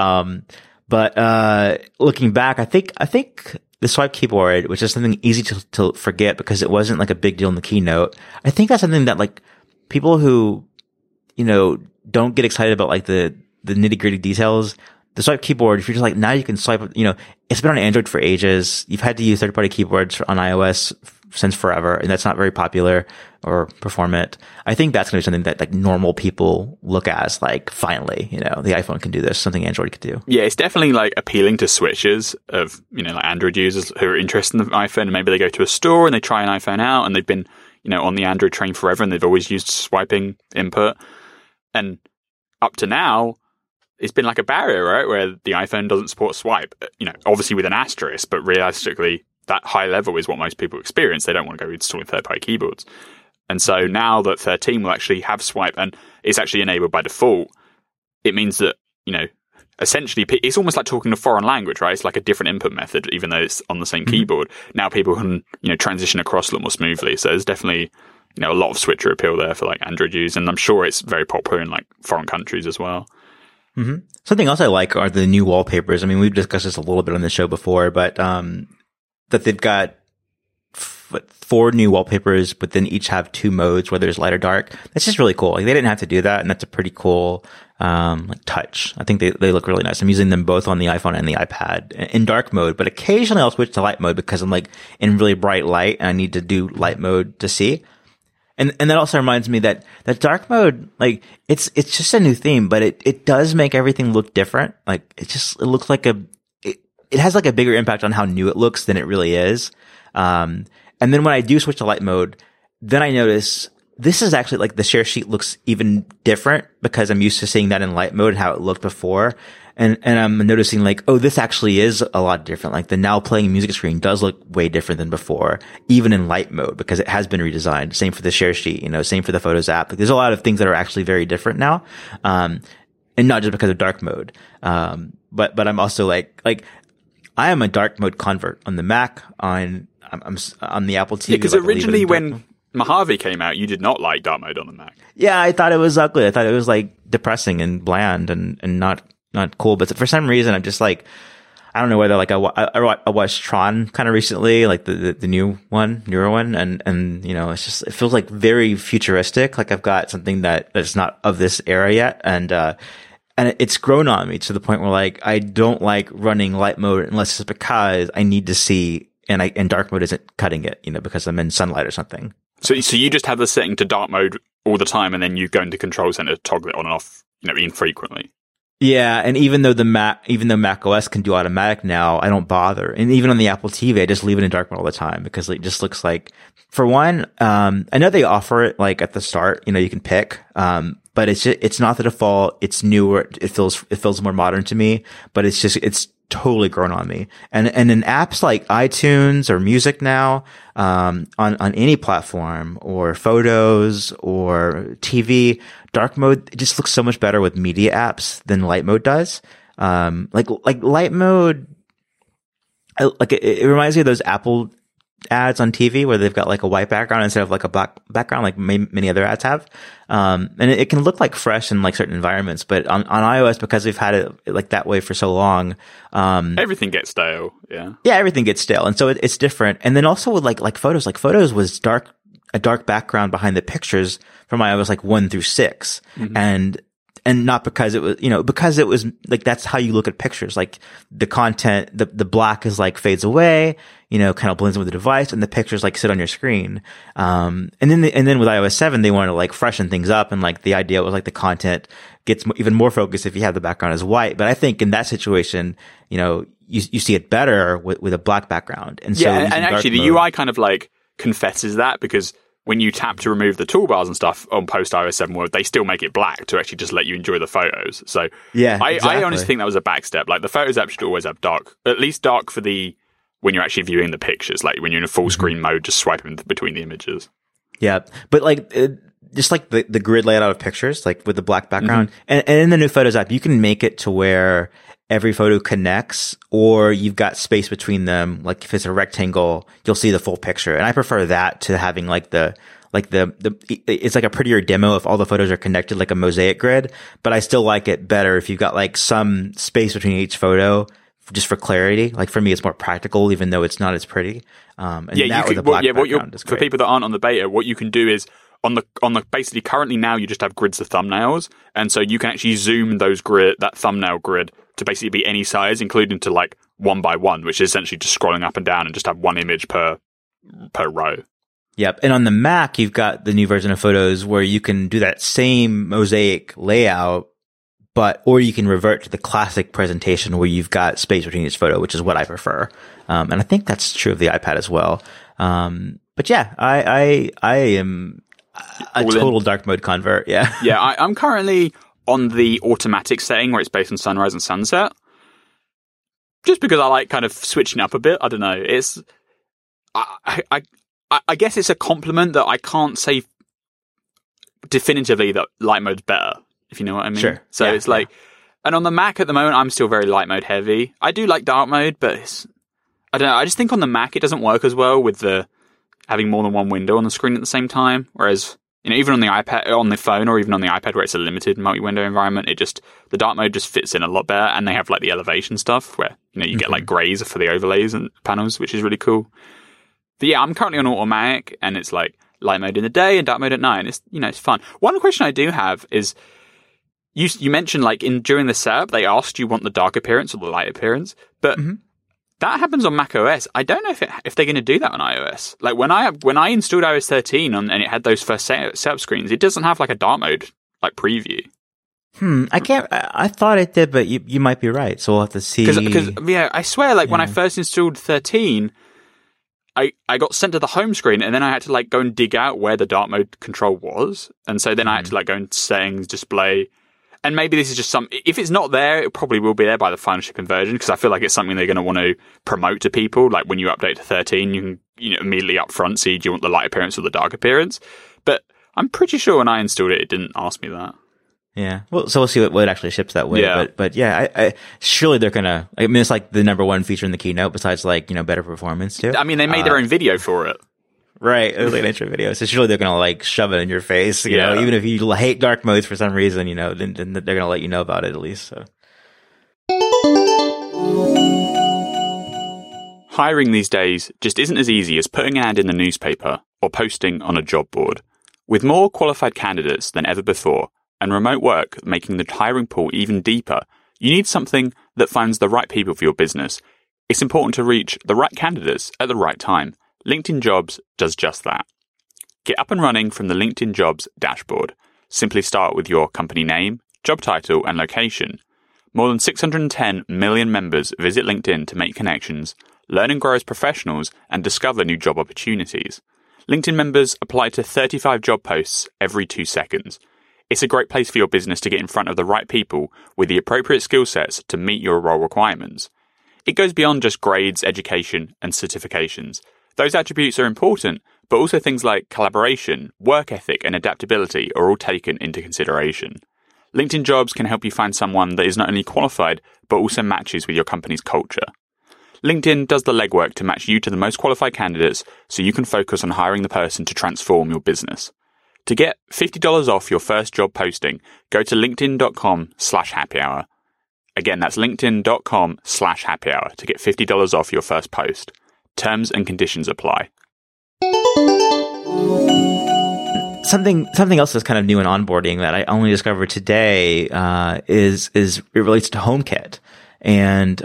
But looking back, I think the swipe keyboard, which is something easy to forget because it wasn't a big deal in the keynote. I think that's something that people who, don't get excited about the nitty gritty details. The swipe keyboard, if you're just now you can swipe, it's been on Android for ages. You've had to use third party keyboards on iOS since forever, and that's not very popular. or Performant. I think that's going to be something that like normal people look at as like, finally, the iPhone can do this, something Android could do. Yeah, it's definitely like appealing to switchers of, like Android users who are interested in the iPhone, and maybe they go to a store and they try an iPhone out and they've been, on the Android train forever and they've always used swiping input. And up to now, it's been like a barrier, right? Where the iPhone doesn't support swipe, obviously with an asterisk, but realistically, that high level is what most people experience. They don't want to go installing third-party keyboards. And so now that 13 will actually have swipe and it's actually enabled by default, it means that, essentially it's almost like talking a foreign language, right? It's like a different input method, even though it's on the same keyboard. Now people can, transition across a lot more smoothly. So there's definitely, a lot of switcher appeal there for like Android use. And I'm sure it's very popular in like foreign countries as well. Mm-hmm. Something else I like are the new wallpapers. I mean, we've discussed this a little bit on the show before, but that they've got 4 new wallpapers, but then each have 2 modes, whether it's light or dark. That's just really cool. Like, they didn't have to do that, and that's a pretty cool touch. I think they look really nice. I'm using them both on the iPhone and the iPad in dark mode, but occasionally I'll switch to light mode because I'm like in really bright light and I need to do light mode to see. And that also reminds me that dark mode, like, it's just a new theme, but it does make everything look different. Like, it looks like it has like a bigger impact on how new it looks than it really is. And then when I do switch to light mode, then I notice this is actually like the share sheet looks even different because I'm used to seeing that in light mode and how it looked before. And I'm noticing like, oh, this actually is a lot different. Like the now playing music screen does look way different than before, even in light mode, because it has been redesigned. Same for the share sheet, same for the Photos app. Like, there's a lot of things that are actually very different now. And not just because of dark mode. But I'm also like I am a dark mode convert on the Mac, I'm on the Apple TV. Yeah, because originally when Mojave came out, you did not like dark mode on the Mac. Yeah, I thought it was ugly. I thought it was like depressing and bland and not cool. But for some reason, I'm just like, I don't know whether like I watched Tron kind of recently, like the newer one, and it's just, it feels like very futuristic. Like I've got something that's not of this era yet, and it's grown on me to the point where like I don't like running light mode unless it's because I need to see, and dark mode isn't cutting it, because I'm in sunlight or something. So you just have the setting to dark mode all the time, and then you go into Control Center to toggle it on and off, infrequently. Yeah, and even though Mac OS can do automatic now, I don't bother. And even on the Apple TV, I just leave it in dark mode all the time because it just looks like, for one, I know they offer it like at the start, you can pick, but it's not the default. It's newer. It feels more modern to me, but it's totally grown on me. And in apps like iTunes or music now, on any platform or photos or TV, dark mode, it just looks so much better with media apps than light mode does. Like light mode, it reminds me of those Apple ads on TV where they've got like a white background instead of like a black background, like many other ads have. And it can look like fresh in like certain environments, but on iOS, because we've had it like that way for so long, everything gets stale. Yeah, everything gets stale, and so it's different. And then also with like photos was a dark background behind the pictures from iOS like 1 through 6, and not because it was, because it was like, that's how you look at pictures. Like the content, the black is like fades away, kind of blends in with the device, and the pictures like sit on your screen. And then with iOS 7, they wanted to like freshen things up. And like the idea was like the content gets even more focused if you have the background as white. But I think in that situation, you see it better with a black background. And so, and actually the UI kind of like confesses that, because when you tap to remove the toolbars and stuff on post iOS 7 world, they still make it black to actually just let you enjoy the photos. So yeah, I honestly think that was a backstep. Like the Photos app should always have dark, at least dark for when you're actually viewing the pictures, like when you're in a full screen mode, just swiping between the images. Yeah. But like, just like the grid layout of pictures, like with the black background, and in the new Photos app, you can make it to where every photo connects, or you've got space between them. Like if it's a rectangle, you'll see the full picture. And I prefer that to having like it's like a prettier demo if all the photos are connected, like a mosaic grid. But I still like it better if you've got like some space between each photo, just for clarity. Like for me, it's more practical, even though it's not as pretty. For people that aren't on the beta, what you can do is, on the basically currently now you just have grids of thumbnails, and so you can actually zoom that thumbnail grid to basically be any size, including to like 1 by 1, which is essentially just scrolling up and down and just have one image per row. Yep. And on the Mac, you've got the new version of Photos where you can do that same mosaic layout, or you can revert to the classic presentation where you've got space between each photo, which is what I prefer. And I think that's true of the iPad as well. But yeah, I am a total dark mode convert. Yeah. Yeah. I'm currently on the automatic setting where it's based on sunrise and sunset. Just because I like kind of switching up a bit. I don't know. I guess it's a compliment that I can't say definitively that light mode's better, if you know what I mean. Sure. So it's like, and on the Mac at the moment, I'm still very light mode heavy. I do like dark mode, but I don't know. I just think on the Mac, it doesn't work as well with having more than one window on the screen at the same time. Whereas, even on the iPad, on the phone, or even on the iPad where it's a limited multi-window environment, the dark mode just fits in a lot better. And they have like the elevation stuff where, you get like grays for the overlays and panels, which is really cool. But yeah, I'm currently on automatic, and it's like light mode in the day and dark mode at night. And it's, it's fun. One question I do have is, you mentioned like during the setup, they asked you want the dark appearance or the light appearance, but that happens on Mac OS. I don't know if they're going to do that on iOS. Like when I installed iOS 13 and it had those first setup screens, it doesn't have like a dark mode like preview. I thought it did, but you might be right. So we'll have to see. Because yeah, I swear, like when I first installed 13, I got sent to the home screen, and then I had to like go and dig out where the dark mode control was, and so then I had to like go into settings, display, and maybe this is just if it's not there, it probably will be there by the final shipping version, because I feel like it's something they're going to want to promote to people. Like when you update to 13, you can immediately up front see, do you want the light appearance or the dark appearance? But I'm pretty sure when I installed it, it didn't ask me that. Yeah. Well, so we'll see what actually ships that way. Yeah. But yeah, I surely they're gonna. I mean, it's like the number one feature in the keynote, besides like better performance too. I mean, they made their own video for it. Right, it was like an intro video. So surely they're gonna like shove it in your face. You know, even if you hate dark modes for some reason, then they're gonna let you know about it at least. So. Hiring these days just isn't as easy as putting an ad in the newspaper or posting on a job board. With more qualified candidates than ever before, and remote work making the hiring pool even deeper, you need something that finds the right people for your business. It's important to reach the right candidates at the right time. LinkedIn Jobs does just that. Get up and running from the LinkedIn Jobs dashboard. Simply start with your company name, job title, and location. More than 610 million members visit LinkedIn to make connections, learn and grow as professionals, and discover new job opportunities. LinkedIn members apply to 35 job posts every 2 seconds. It's a great place for your business to get in front of the right people with the appropriate skill sets to meet your role requirements. It goes beyond just grades, education, and certifications. Those attributes are important, but also things like collaboration, work ethic, and adaptability are all taken into consideration. LinkedIn Jobs can help you find someone that is not only qualified, but also matches with your company's culture. LinkedIn does the legwork to match you to the most qualified candidates so you can focus on hiring the person to transform your business. To get $50 off your first job posting, go to linkedin.com/happyhour. Again, that's linkedin.com/happyhour to get $50 off your first post. Terms and conditions apply. Something else that's kind of new in onboarding that I only discovered today is it relates to HomeKit, and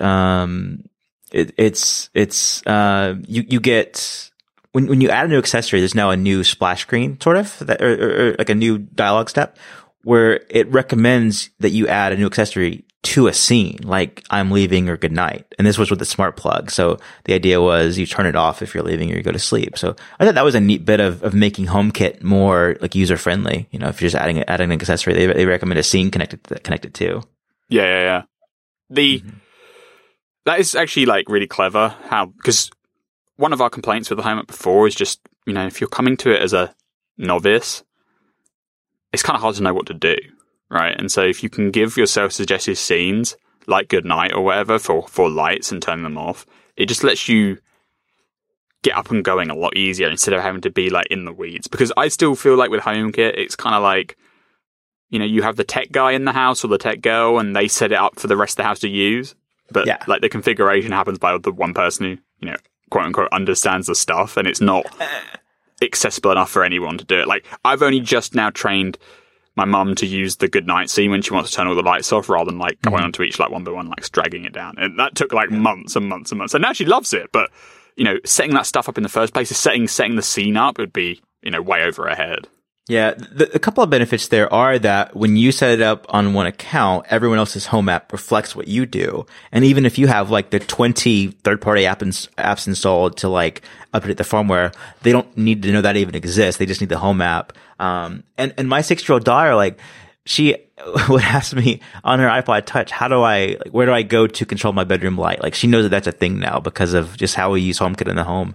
you get when you add a new accessory, there's now a new splash screen sort of or like a new dialogue step where it recommends that you add a new accessory to a scene, like I'm leaving or good night. And this was with the smart plug. So the idea was you turn it off if you're leaving or you go to sleep. So I thought that was a neat bit of making HomeKit more like user friendly. If you're just adding an accessory, they recommend a scene connected to. Yeah. That is actually like really clever. Because one of our complaints with the HomeKit before is just, if you're coming to it as a novice, it's kind of hard to know what to do. Right, and so if you can give yourself suggested scenes like good night or whatever for lights and turn them off, it just lets you get up and going a lot easier instead of having to be like in the weeds. Because I still feel like with HomeKit, it's kind of like, you have the tech guy in the house or the tech girl, and they set it up for the rest of the house to use. But like the configuration happens by the one person who, quote unquote, understands the stuff, and it's not accessible enough for anyone to do it. Like I've only just now trained my mum to use the good night scene when she wants to turn all the lights off, rather than like going onto each like one by one, like dragging it down. And that took like months and months and months. And now she loves it, but setting that stuff up in the first place, setting the scene up would be, way over our head. Yeah, a couple of benefits there are that when you set it up on one account, everyone else's home app reflects what you do. And even if you have like the 20 third-party apps installed to like update the firmware, they don't need to know that even exists. They just need the home app. And my 6-year-old daughter, like, she would ask me on her iPod Touch, where do I go to control my bedroom light? Like, she knows that that's a thing now because of just how we use HomeKit in the home.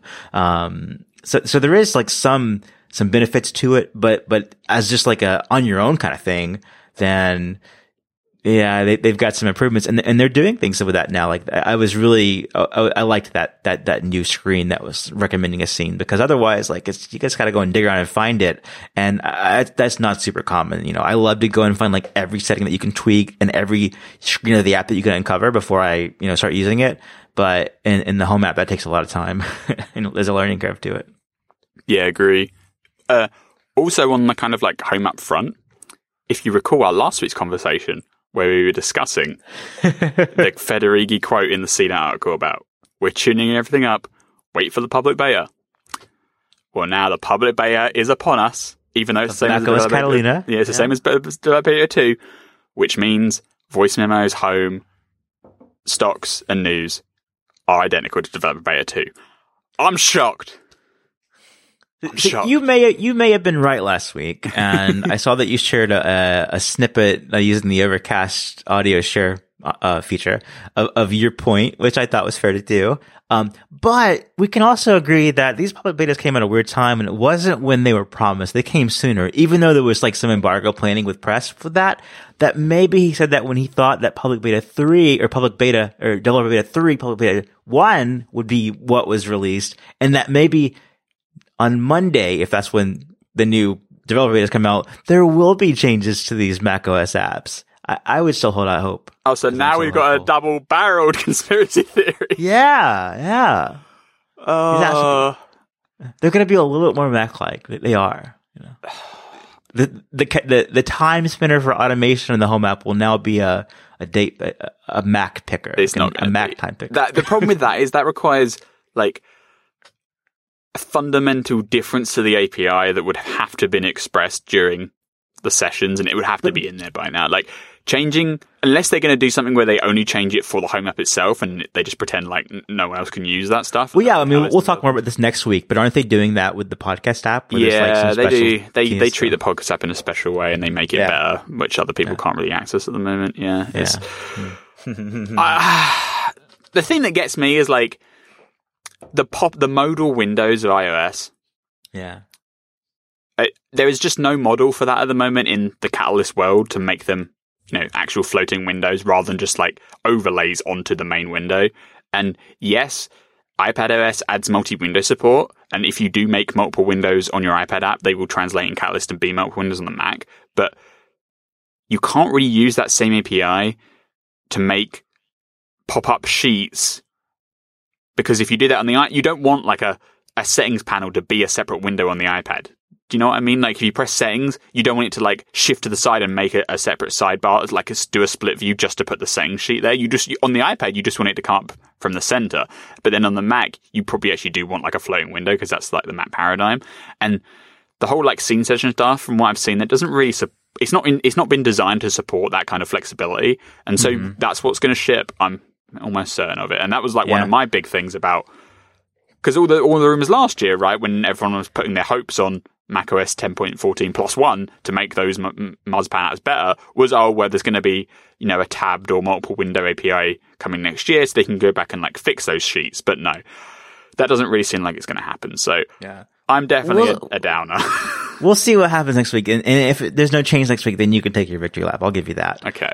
So there is like some benefits to it, but as just like a on your own kind of thing, then yeah, they've got some improvements and they're doing things with that now. Like I liked that new screen that was recommending a scene, because otherwise like you guys got to go and dig around and find it. And that's not super common. I love to go and find like every setting that you can tweak and every screen of the app that you can uncover before I, start using it. But in the home app, that takes a lot of time and there's a learning curve to it. Yeah, agree. Also on the kind of like home app front, if you recall our last week's conversation where we were discussing the Federighi quote in the CNET article about we're tuning everything up, wait for the public beta. Well, now the public beta is upon us, even though it's the same as Catalina. Yeah, it's the same as Developer Beta 2, which means voice memos, home, stocks, and news are identical to Developer Beta 2. I'm shocked. So you may have been right last week, and I saw that you shared a snippet using the Overcast audio share feature of your point, which I thought was fair to do. But we can also agree that these public betas came at a weird time, and it wasn't when they were promised. They came sooner, even though there was like some embargo planning with press for that. That maybe he said that when he thought that public beta 3 or public beta or developer beta 3, public beta 1 would be what was released, and that maybe on Monday, if that's when the new developer betas come out, there will be changes to these macOS apps. I would still hold out hope. Oh, so now we've got a double-barreled conspiracy theory. Yeah. They're going to be a little bit more Mac-like. They are. The time spinner for automation in the home app will now be a Mac picker. It's not a Mac time picker. The problem with that is that requires like a fundamental difference to the API that would have to have been expressed during the sessions, and it would have to be in there by now. Like changing, unless they're going to do something where they only change it for the home app itself and they just pretend like no one else can use that stuff. Well, yeah, I mean, we'll talk more about this next week, but aren't they doing that with the podcast app? Yeah, they do. They treat the podcast app in a special way and they make it better, which other people can't really access at the moment. Yeah. The thing that gets me is like the modal windows of iOS. Yeah. There is just no model for that at the moment in the Catalyst world to make them, actual floating windows rather than just like overlays onto the main window. And yes, iPadOS adds multi-window support. And if you do make multiple windows on your iPad app, they will translate in Catalyst and be multiple windows on the Mac. But you can't really use that same API to make pop-up sheets, because if you do that on the iPad, you don't want like a settings panel to be a separate window on the iPad. Do you know what I mean? Like if you press settings, you don't want it to like shift to the side and make a separate sidebar, like do a split view just to put the settings sheet there. On the iPad, you just want it to come up from the center. But then on the Mac, you probably actually do want like a floating window because that's like the Mac paradigm. And the whole like scene session stuff, from what I've seen, that doesn't really it's not been designed to support that kind of flexibility. And so that's what's going to ship. I'm almost certain of it. And that was like one of my big things about, because all the rumors last year, right, when everyone was putting their hopes on macOS 10.14 plus 1 to make those Muzpan apps better, was, there's going to be, a tabbed or multiple window API coming next year so they can go back and like fix those sheets. But no, that doesn't really seem like it's going to happen. So I'm definitely a downer. We'll see what happens next week. And if there's no change next week, then you can take your victory lap. I'll give you that. Okay.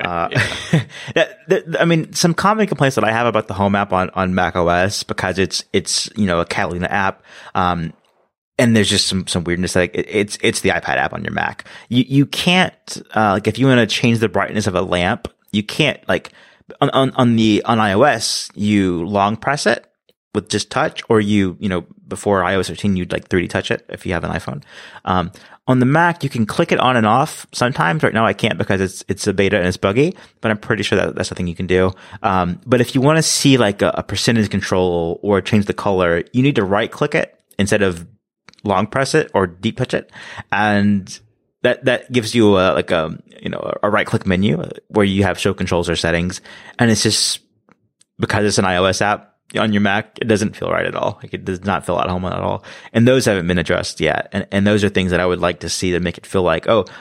I mean, some common complaints that I have about the home app on Mac OS, because it's a Catalina app, and there's just some weirdness. Like it's the iPad app on your Mac. You can't, like if you want to change the brightness of a lamp, you can't, like on iOS, you long press it with just touch, or before iOS 13, you'd like 3D touch it if you have an iPhone. On the Mac, you can click it on and off sometimes. Right now I can't because it's a beta and it's buggy, but I'm pretty sure that's something you can do. But if you want to see like a percentage control or change the color, you need to right click it instead of long press it or deep touch it. And that gives you a right click menu where you have show controls or settings. And it's just because it's an iOS app on your Mac, it doesn't feel right at all. Like it does not feel at home at all. And those haven't been addressed yet. And those are things that I would like to see to make it feel like, not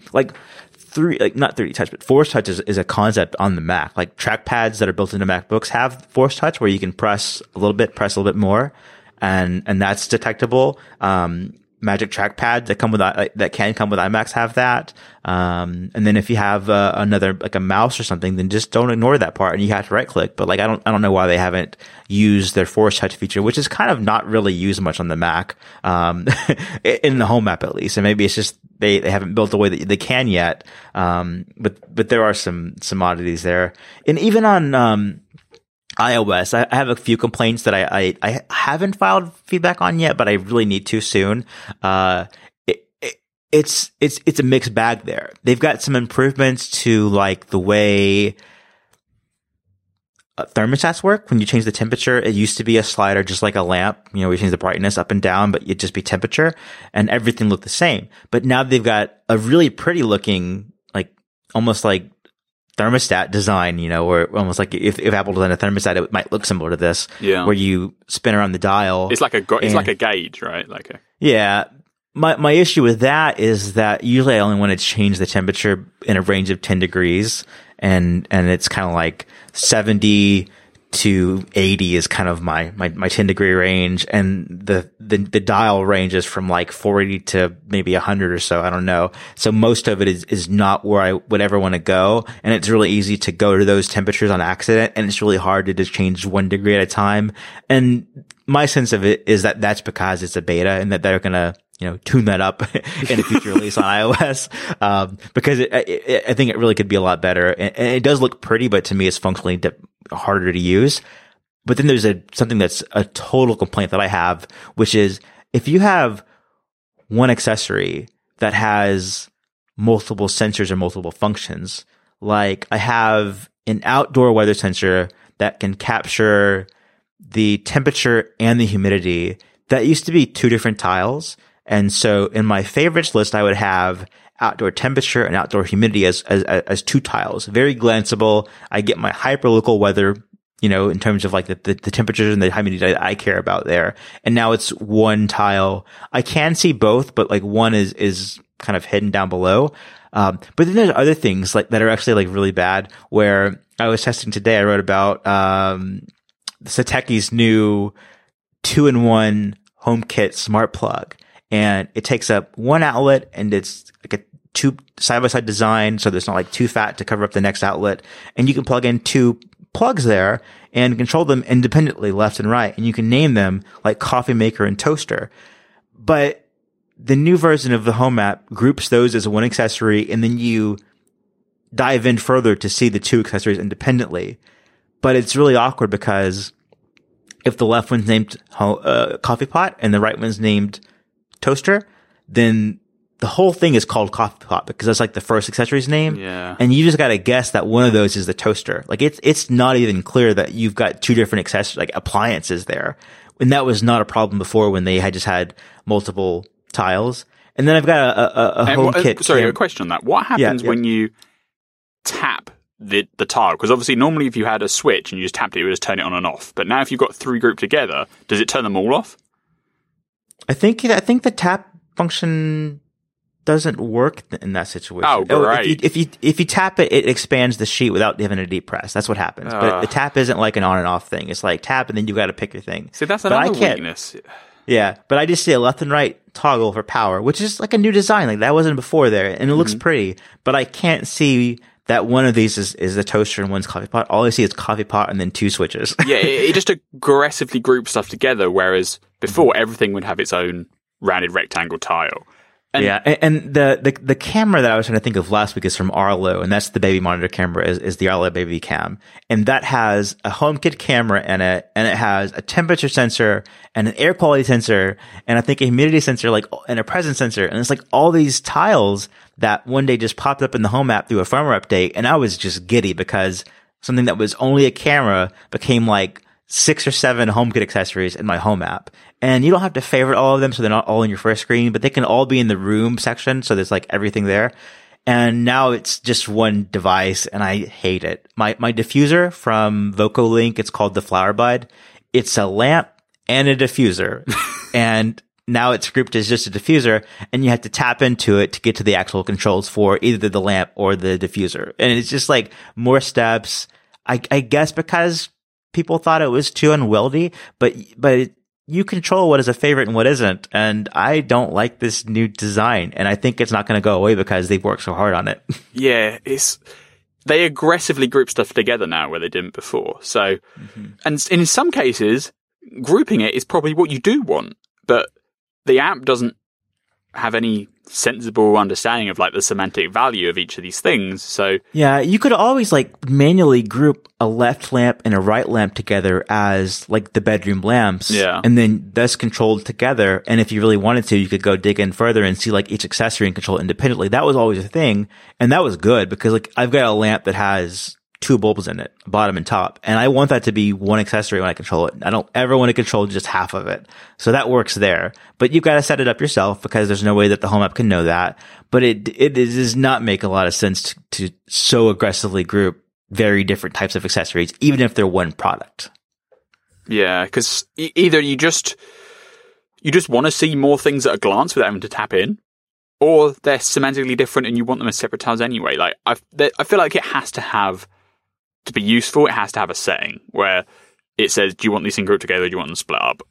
3D touch, but Force Touch is a concept on the Mac. Like trackpads that are built into MacBooks have Force Touch where you can press a little bit more. And that's detectable. Magic trackpads that can come with iMacs have that. And then if you have another like a mouse or something, then just don't ignore that part and you have to right click. But like I don't know why they haven't used their Force Touch feature, which is kind of not really used much on the Mac, in the home app at least. And maybe it's just they haven't built the way that they can yet. But there are some oddities there. And even on iOS, I have a few complaints that I haven't filed feedback on yet, but I really need to soon. It's a mixed bag there. They've got some improvements to like the way thermostats work. When you change the temperature, it used to be a slider, just like a lamp. We change the brightness up and down, but it'd just be temperature and everything looked the same. But now they've got a really pretty looking, like almost like thermostat design, or almost like if Apple designed a thermostat, it might look similar to this, where you spin around the dial. It's like a gauge, right? Yeah. My issue with that is that usually I only want to change the temperature in a range of 10 degrees, and it's kind of like 70 to 80 is kind of my 10 degree range, and the dial ranges from like 480 to maybe 100 or so. I don't know. So most of it is not where I would ever want to go. And it's really easy to go to those temperatures on accident. And it's really hard to just change 1 degree at a time. And my sense of it is that that's because it's a beta and that they're going to, tune that up in a future release on iOS. Because I think it really could be a lot better. And it does look pretty, but to me, it's functionally harder to use. But then there's something that's a total complaint that I have, which is if you have one accessory that has multiple sensors or multiple functions, like I have an outdoor weather sensor that can capture the temperature and the humidity. That used to be 2 different tiles. And so in my favorites list, I would have outdoor temperature and outdoor humidity as 2 tiles. Very glanceable. I get my hyperlocal weather, in terms of like the temperatures and the humidity that I care about there. And now it's 1 tile. I can see both, but like one is kind of hidden down below. But then there's other things like that are actually like really bad, where I was testing today. I wrote about, Satechi's new 2-in-1 HomeKit smart plug. And it takes up 1 outlet, and it's like a 2 side-by-side design, so there's not like too fat to cover up the next outlet. And you can plug in 2 plugs there and control them independently, left and right. And you can name them like coffee maker and toaster. But the new version of the Home app groups those as one accessory, and then you dive in further to see the 2 accessories independently. But it's really awkward because if the left one's named coffee pot and the right one's named toaster, then the whole thing is called coffee pot because that's like the first accessory's name. Yeah. And you just got to guess that one of those is the toaster. Like it's not even clear that you've got 2 different accessories, like appliances there. And that was not a problem before when they had just had multiple tiles. And then I've got a HomeKit. Sorry, a question on that. What happens when you tap the tile? Because obviously normally if you had a switch and you just tapped it, it would just turn it on and off. But now if you've got 3 grouped together, does it turn them all off? I think the tap function doesn't work in that situation. Oh, great. If you tap it, it expands the sheet without having a deep press. That's what happens. But the tap isn't like an on and off thing. It's like tap and then you got to pick your thing. See, that's another weakness. Yeah, but I just see a left and right toggle for power, which is like a new design. Like that wasn't before there, and it looks pretty. But I can't see that one of these is the toaster and one's coffee pot. All I see is coffee pot and then 2 switches. Yeah, it just aggressively groups stuff together, whereas before everything would have its own rounded rectangle tile. Yeah, and the camera that I was trying to think of last week is from Arlo, and that's the baby monitor camera is the Arlo Baby Cam, and that has a HomeKit camera in it, and it has a temperature sensor and an air quality sensor, and I think a humidity sensor, like, and a presence sensor, and it's like all these tiles that one day just popped up in the Home app through a firmware update, and I was just giddy because something that was only a camera became like 6 or 7 HomeKit accessories in my Home app. And you don't have to favorite all of them, so they're not all in your first screen, but they can all be in the room section, so there's like everything there. And now it's just one device, and I hate it. My diffuser from VocoLink, it's called the Flower Bud. It's a lamp and a diffuser. And now it's grouped as just a diffuser, and you have to tap into it to get to the actual controls for either the lamp or the diffuser. And it's just like more steps. I guess because people thought it was too unwieldy, but you control what is a favorite and what isn't. And I don't like this new design. And I think it's not going to go away because they've worked so hard on it. Yeah, they aggressively group stuff together now where they didn't before. So, and in some cases, grouping it is probably what you do want, but the app doesn't have any sensible understanding of like the semantic value of each of these things. So yeah, you could always like manually group a left lamp and a right lamp together as like the bedroom lamps. Yeah. And then that's controlled together. And if you really wanted to, you could go dig in further and see like each accessory and control it independently. That was always a thing. And that was good because like I've got a lamp that has 2 bulbs in it, bottom and top. And I want that to be one accessory when I control it. I don't ever want to control just half of it. So that works there. But you've got to set it up yourself because there's no way that the Home app can know that. But it does not make a lot of sense to so aggressively group very different types of accessories, even if they're one product. Yeah, because either you just want to see more things at a glance without having to tap in, or they're semantically different and you want them as separate tiles anyway. Like I feel like it has to have, to be useful, it has to have a setting where it says, do you want these things grouped together, or do you want them split up?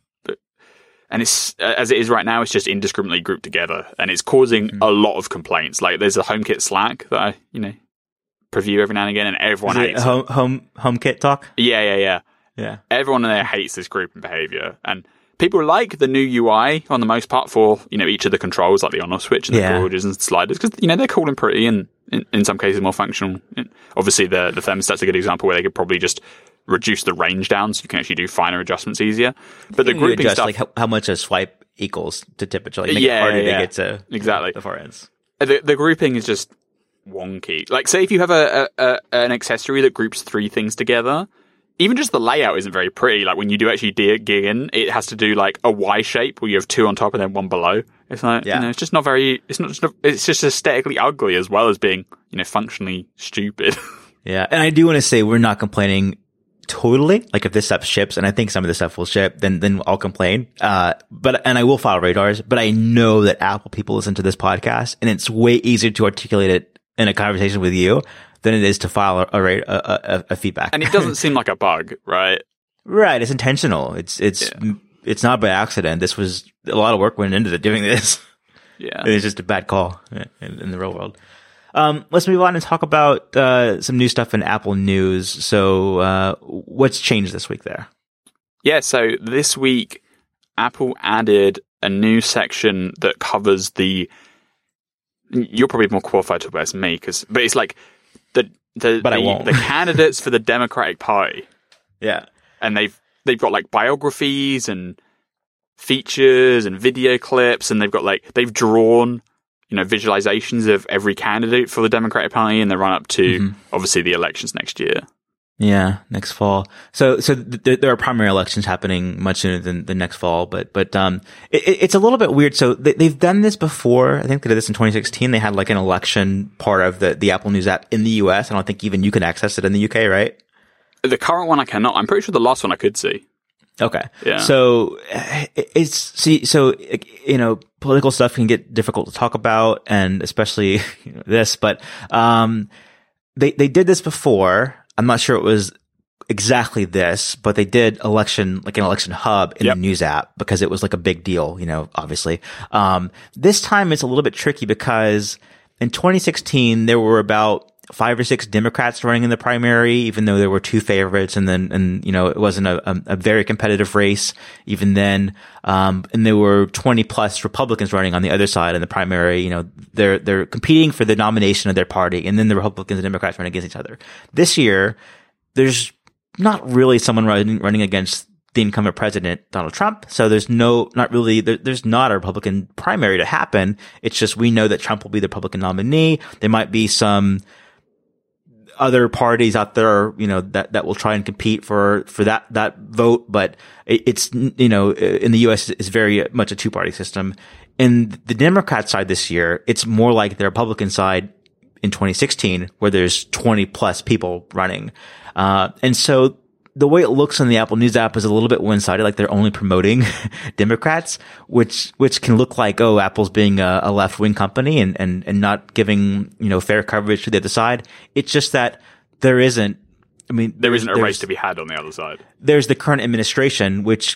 And it's, as it is right now, it's just indiscriminately grouped together, and it's causing a lot of complaints. Like there's a HomeKit Slack that I, preview every now and again, and everyone hates it. HomeKit talk? Yeah. Everyone in there hates this grouping behavior, and people like the new UI on the most part for, each of the controls, like the on-off switch and the gauges and sliders, because, they're cool and pretty and in some cases more functional. Obviously, the thermostat's a good example where they could probably just reduce the range down so you can actually do finer adjustments easier. But the grouping stuff, like how much a swipe equals to tip it, like make it harder to get to exactly the far ends. The grouping is just wonky. Like, say if you have an accessory that groups 3 things together, even just the layout isn't very pretty. Like when you do actually dig in, it has to do like a Y shape where you have 2 on top and then 1 below. It's like, it's just not very, it's just aesthetically ugly as well as being, functionally stupid. Yeah. And I do want to say we're not complaining totally. Like if this stuff ships, and I think some of this stuff will ship, then I'll complain. And I will file radars, but I know that Apple people listen to this podcast, and it's way easier to articulate it in a conversation with you than it is to file a feedback. And it doesn't seem like a bug, right? Right. It's intentional. It's not by accident. This was a lot of work went into doing this. Yeah. It's just a bad call in the real world. Let's move on and talk about some new stuff in Apple News. So what's changed this week there? Yeah, so this week, Apple added a new section that covers you're probably more qualified to talk about this than me, but it's like the candidates for the Democratic Party. Yeah. And they've got like biographies and features and video clips, and they've drawn visualizations of every candidate for the Democratic Party in the run up to obviously the elections next year. Yeah, next fall. So there are primary elections happening much sooner than next fall, but it's a little bit weird. So they've done this before. I think they did this in 2016. They had like an election part of the Apple News app in the US. I don't think even you can access it in the UK, right? The current one I cannot. I'm pretty sure the last one I could see. Okay. Yeah. So political stuff can get difficult to talk about, and especially this, but they did this before. I'm not sure it was exactly this, but they did an election hub in the News app because it was like a big deal, obviously. This time it's a little bit tricky because in 2016 there were about 5 or 6 Democrats running in the primary, even though there were 2 favorites, and it wasn't a very competitive race even then. And there were 20 plus Republicans running on the other side in the primary. They're competing for the nomination of their party, and then the Republicans and Democrats run against each other. This year, there's not really someone running against the incumbent president, Donald Trump. So there's not a Republican primary to happen. It's just, we know that Trump will be the Republican nominee. There might be some other parties out there, that will try and compete for that vote. But it's, in the U.S., it's very much a 2-party system. In the Democrat side this year, it's more like the Republican side in 2016, where there's 20 plus people running. And so the way it looks on the Apple News app is a little bit one-sided, like they're only promoting Democrats, which can look like, oh, Apple's being a left-wing company and not giving, fair coverage to the other side. It's just that there isn't a race to be had on the other side. There's the current administration, which,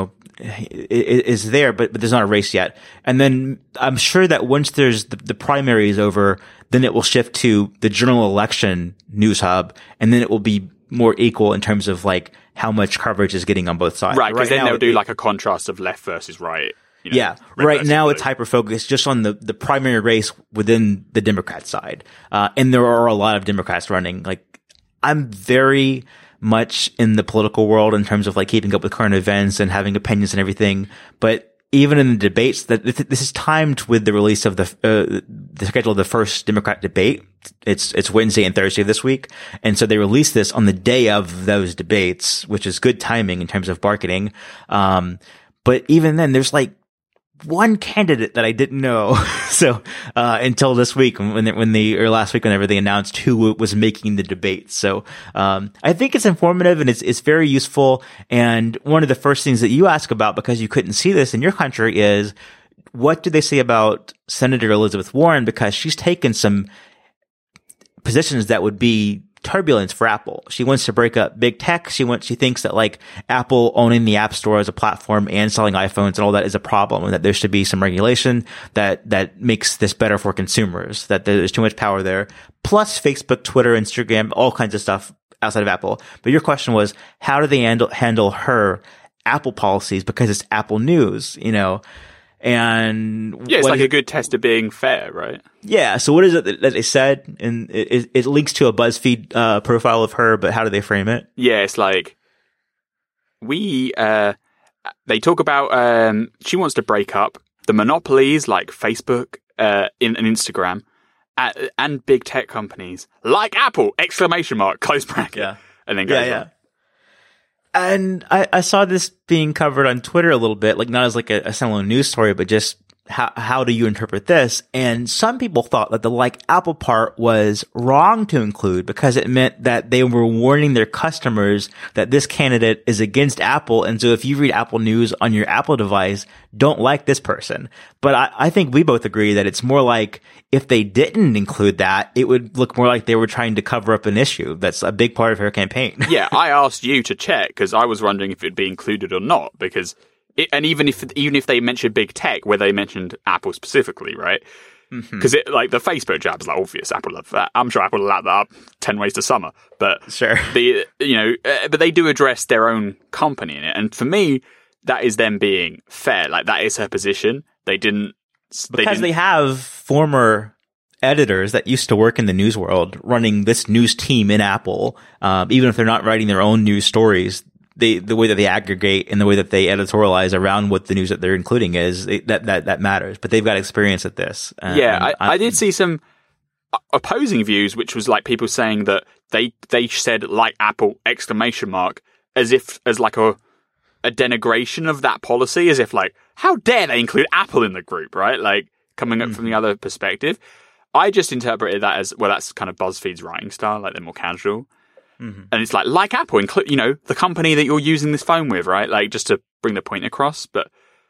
is there, but there's not a race yet. And then I'm sure that once there's the primary is over, then it will shift to the general election news hub, and then it will be more equal in terms of like how much coverage is getting on both sides. Right, because then they'll do like a contrast of left versus right. Right now it's hyper-focused just on the primary race within the Democrat side. And there are a lot of Democrats running. Like, I'm very much in the political world in terms of like keeping up with current events and having opinions and everything. But even in the debates, that this is timed with the release of the schedule of the first Democrat debate. It's Wednesday and Thursday of this week. And so they released this on the day of those debates, which is good timing in terms of marketing. But even then, there's like one candidate that I didn't know. So, until this week or last week, whenever they announced who was making the debate. So, I think it's informative and it's very useful. And one of the first things that you ask about, because you couldn't see this in your country, is what do they say about Senator Elizabeth Warren? Because she's taken some positions that would be turbulence for Apple. She wants to break up big tech. She thinks that like Apple owning the App Store as a platform and selling iPhones and all that is a problem, and that there should be some regulation that makes this better for consumers, that there's too much power there. Plus Facebook, Twitter, Instagram, all kinds of stuff outside of Apple. But your question was, how do they handle her Apple policies, because it's Apple News, And it's like a good test of being fair, right? Yeah. So what is it that they said? And it links to a BuzzFeed profile of her, but how do they frame it? Yeah, it's like they talk about she wants to break up the monopolies like Facebook and Instagram and big tech companies like Apple ! Close bracket. Yeah. And then goes on. And I saw this being covered on Twitter a little bit, like not as like a standalone news story, but just how do you interpret this? And some people thought that the like Apple part was wrong to include because it meant that they were warning their customers that this candidate is against Apple. And so if you read Apple News on your Apple device, don't like this person. But I think we both agree that it's more like if they didn't include that, it would look more like they were trying to cover up an issue. That's a big part of her campaign. Yeah, I asked you to check because I was wondering if it'd be included or not, because even if they mentioned big tech, where they mentioned Apple specifically, right? Because like the Facebook jab is like obvious. Apple love that. I'm sure Apple will lap that up 10 ways to summer. But sure, but they do address their own company in it, and for me, that is them being fair. Like that is her position. They have former editors that used to work in the news world running this news team in Apple. Even if they're not writing their own news stories, the way that they aggregate and the way that they editorialize around what the news that they're including is that matters. But they've got experience at this. I did see some opposing views, which was like people saying that they said like Apple ! As like a denigration of that policy, as if like, how dare they include Apple in the group, right? Like coming up from the other perspective. I just interpreted that as, well, that's kind of BuzzFeed's writing style, like they're more casual. And it's like Apple, the company that you're using this phone with, right? Like just to bring the point across. But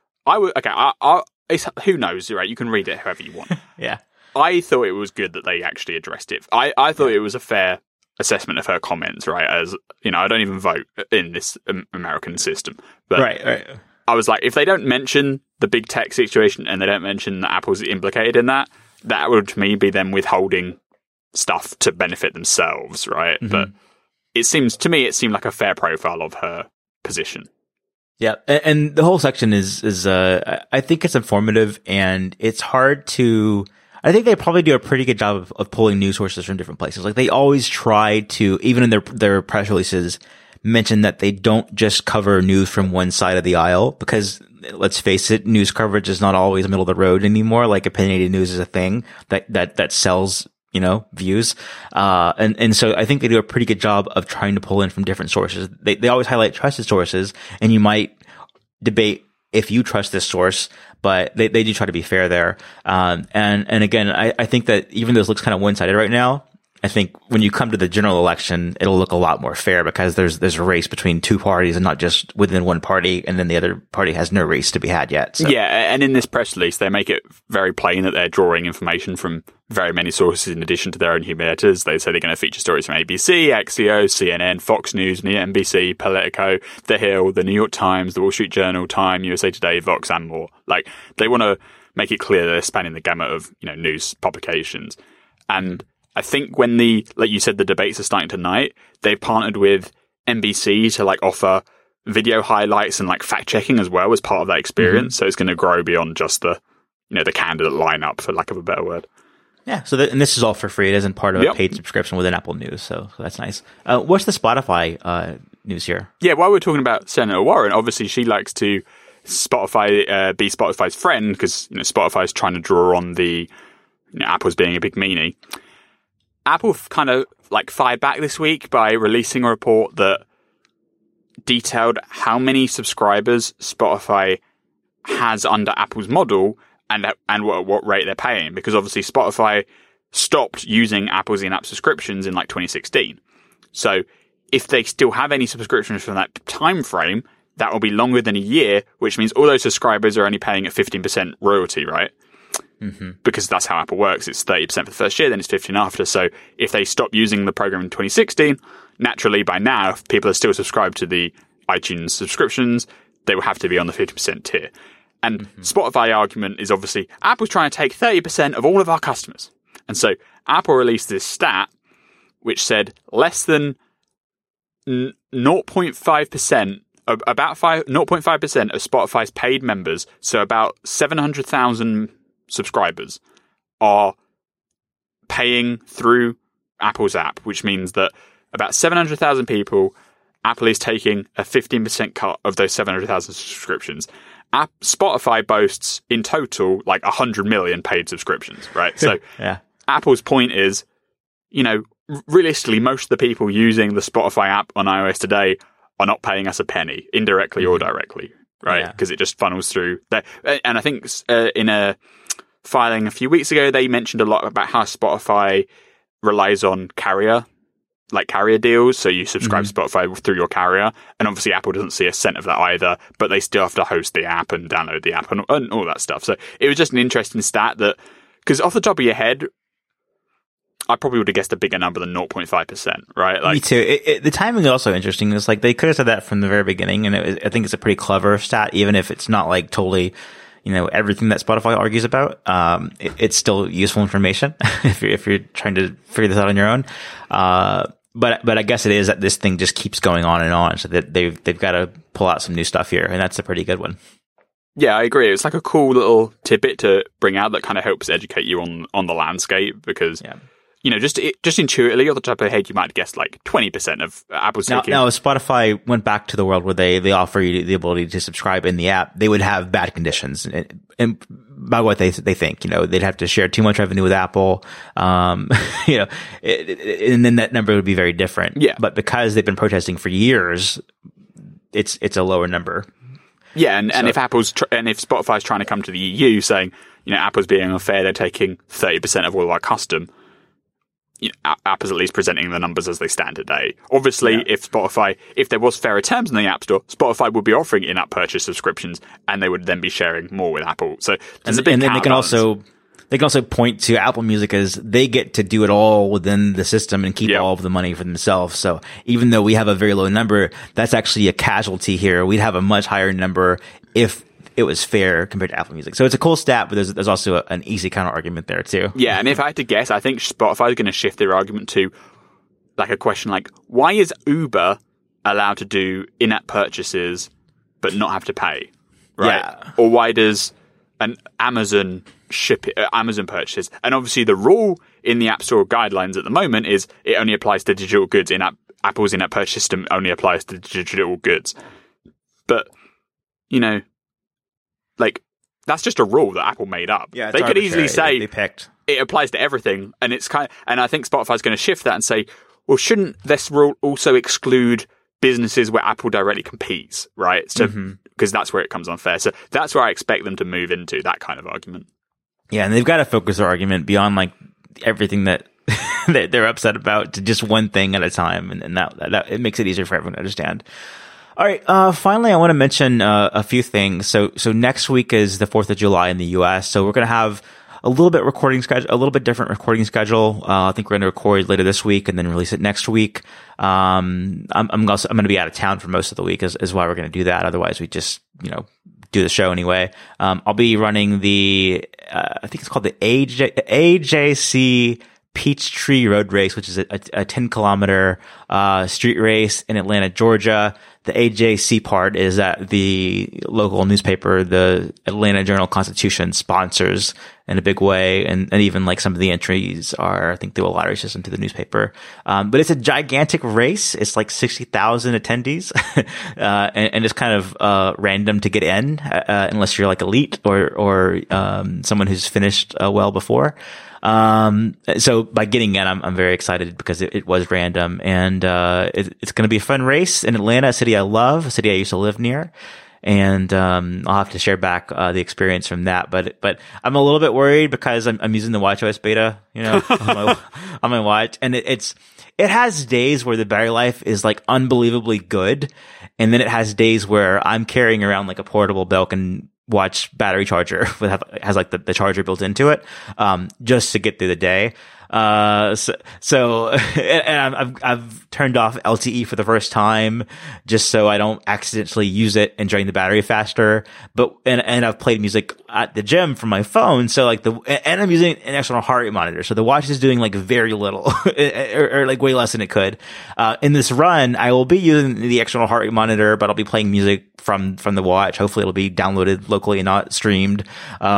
who knows, right? You can read it however you want. Yeah. I thought it was good that they actually addressed it. I thought it was a fair assessment of her comments, right? As, I don't even vote in this American system. But right. I was like, if they don't mention the big tech situation and they don't mention that Apple's implicated in that would, to me, be them withholding stuff to benefit themselves, right? Mm-hmm. But it seemed like a fair profile of her position. Yeah, and the whole section is I think it's informative, and it's hard to. I think they probably do a pretty good job of pulling news sources from different places. Like they always try to, even in their press releases, mention that they don't just cover news from one side of the aisle, because let's face it, news coverage is not always middle of the road anymore. Like opinionated news is a thing that sells, views. And so I think they do a pretty good job of trying to pull in from different sources. They always highlight trusted sources, and you might debate if you trust this source, but they do try to be fair there. And again, I think that even though this looks kind of one-sided right now, I think when you come to the general election, it'll look a lot more fair, because there's a race between two parties and not just within one party, and then the other party has no race to be had yet. So. Yeah, and in this press release, they make it very plain that they're drawing information from very many sources in addition to their own human editors. They say they're going to feature stories from ABC, Axios, CNN, Fox News, NBC, Politico, The Hill, The New York Times, The Wall Street Journal, Time, USA Today, Vox, and more. Like, they want to make it clear that they're spanning the gamut of, news publications. And I think when like you said, the debates are starting tonight, they've partnered with NBC to offer video highlights and fact checking as well as part of that experience. Mm-hmm. So it's going to grow beyond just the candidate lineup, for lack of a better word. Yeah. So and this is all for free. It isn't part of a paid subscription within Apple News. So that's nice. What's the Spotify news here? Yeah. While we're talking about Senator Warren, obviously she likes to be Spotify's friend, because Spotify's trying to draw on the Apple's being a big meanie. Apple kind of fired back this week by releasing a report that detailed how many subscribers Spotify has under Apple's model and what rate they're paying. Because obviously Spotify stopped using Apple's in-app subscriptions in 2016. So if they still have any subscriptions from that time frame, that will be longer than a year, which means all those subscribers are only paying a 15% royalty, right? Mm-hmm. Because that's how Apple works. It's 30% for the first year, then it's 15% after. So if they stop using the program in 2016, naturally by now, if people are still subscribed to the iTunes subscriptions, they will have to be on the 50% tier. And Spotify argument is obviously Apple's trying to take 30% of all of our customers. And so Apple released this stat which said less than 0.5%, about 0.5% of Spotify's paid members, so about 700,000 subscribers, are paying through Apple's app, which means that about 700,000 people, Apple is taking a 15% cut of those 700,000 subscriptions. Spotify boasts in total 100 million paid subscriptions, right? So yeah. Apple's point is, realistically, most of the people using the Spotify app on iOS today are not paying us a penny, indirectly or directly, right? Because it just funnels through there. And I think in a filing a few weeks ago, they mentioned a lot about how Spotify relies on carrier deals. So you subscribe to Spotify through your carrier. And obviously Apple doesn't see a cent of that either, but they still have to host the app and download the app and all that stuff. So it was just an interesting stat that, because off the top of your head, I probably would have guessed a bigger number than 0.5%, right? Me too. The timing is also interesting. It's they could have said that from the very beginning, and I think it's a pretty clever stat, even if it's not totally, everything that Spotify argues about. It's still useful information if you're trying to figure this out on your own. But I guess it is that this thing just keeps going on and on, so that they've got to pull out some new stuff here, and that's a pretty good one. Yeah, I agree. It's a cool little tidbit to bring out that kind of helps educate you on the landscape, because. Yeah. Just intuitively, off the top of the head, you might guess 20% of Apple's taking. Now, if Spotify went back to the world where they offer you the ability to subscribe in the app, they would have bad conditions, and by what they think, they'd have to share too much revenue with Apple, and then that number would be very different. Yeah. But because they've been protesting for years, it's a lower number. Yeah, and if if Spotify's trying to come to the EU saying, Apple's being unfair, they're taking 30% of all of our custom. Apple's at least presenting the numbers as they stand today. Obviously, if there was fairer terms in the App Store, Spotify would be offering in-app purchase subscriptions, and they would then be sharing more with Apple. So there's a big. And then they can also point to Apple Music as they get to do it all within the system and keep all of the money for themselves. So even though we have a very low number, that's actually a casualty here. We'd have a much higher number if it was fair compared to Apple Music. So it's a cool stat, but there's also an easy counter argument there too. Yeah, and if I had to guess, I think Spotify is going to shift their argument to like a question like, why is Uber allowed to do in-app purchases but not have to pay? Right? Yeah. Or why does an Amazon purchases? And obviously the rule in the App Store guidelines at the moment is it only applies to digital goods. Apple's in-app purchase system only applies to digital goods. But, you know, like, that's just a rule that Apple made up. Yeah, they could easily say they picked. It applies to everything, and it's and I think Spotify's going to shift that and say, well, shouldn't this rule also exclude businesses where Apple directly competes, right? So because that's where it comes unfair. So that's where I expect them to move into, that kind of argument. Yeah, and they've got to focus their argument beyond like everything that that they're upset about to just one thing at a time, and that it makes it easier for everyone to understand. All right. Finally, I want to mention a few things. So next week is the 4th of July in the U.S. So we're going to have a little bit different recording schedule. I think we're going to record later this week and then release it next week. I'm going to be out of town for most of the week is why we're going to do that. Otherwise, we just, do the show anyway. I'll be running I think it's called the AJC Peachtree Road Race, which is a 10-kilometer street race in Atlanta, Georgia. The AJC part is that the local newspaper, the Atlanta Journal-Constitution, sponsors in a big way, and even like some of the entries are, I think, through a lottery system to the newspaper. But it's a gigantic race. It's like 60,000 attendees, and it's kind of random to get in, unless you're like elite or someone who's finished well before. So by getting in, I'm very excited because it was random, and it's going to be a fun race in Atlanta, a city I love, a city I used to live near. And I'll have to share back the experience from that. But I'm a little bit worried because I'm using the watchOS beta, on my watch, and it has days where the battery life is like unbelievably good, and then it has days where I'm carrying around like a portable Belkin watch battery charger has like the charger built into it, just to get through the day. So I've turned off LTE for the first time just so I don't accidentally use it and drain the battery faster. And I've played music at the gym from my phone. So like and I'm using an external heart rate monitor. So the watch is doing like very little or like way less than it could. In this run, I will be using the external heart rate monitor, but I'll be playing music from the watch. Hopefully it'll be downloaded locally and not streamed.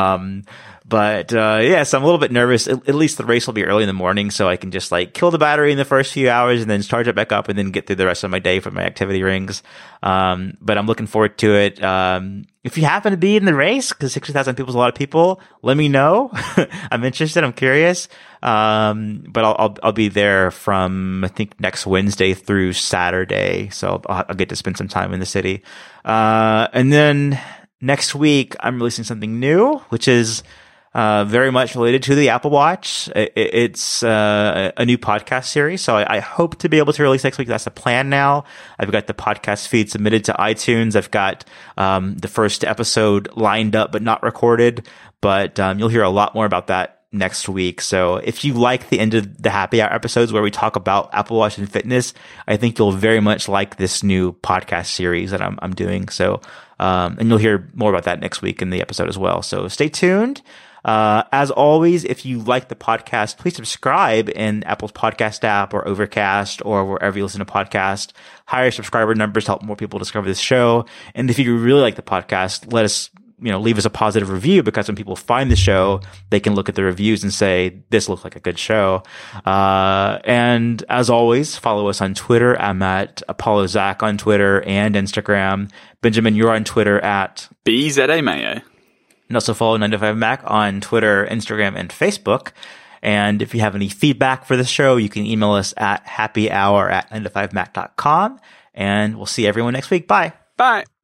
But so I'm a little bit nervous. At least the race will be early in the morning, so I can just like kill the battery in the first few hours and then charge it back up and then get through the rest of my day for my activity rings. But I'm looking forward to it. If you happen to be in the race, because 60,000 people is a lot of people, let me know. I'm interested. I'm curious. But I'll be there from, I think, next Wednesday through Saturday. So I'll get to spend some time in the city. And then next week, I'm releasing something new, which is very much related to the Apple Watch. It's a new podcast series, so I hope to be able to release next week. That's the plan now. I've got the podcast feed submitted to iTunes. I've got the first episode lined up but not recorded, but you'll hear a lot more about that next week. So if you like the end of the happy hour episodes where we talk about Apple Watch and fitness, I think you'll very much like this new podcast series that I'm doing. So and you'll hear more about that next week in the episode as well. So stay tuned. As always, if you like the podcast, please subscribe in Apple's podcast app or Overcast or wherever you listen to podcasts. Higher subscriber numbers help more people discover this show. And if you really like the podcast, leave us a positive review, because when people find the show, they can look at the reviews and say, this looks like a good show. And as always, follow us on Twitter. I'm at ApolloZach on Twitter and Instagram. Benjamin, you're on Twitter at BZAMayo. And also follow 9to5Mac on Twitter, Instagram, and Facebook. And if you have any feedback for the show, you can email us at happyhour@9to5mac.com. And we'll see everyone next week. Bye. Bye.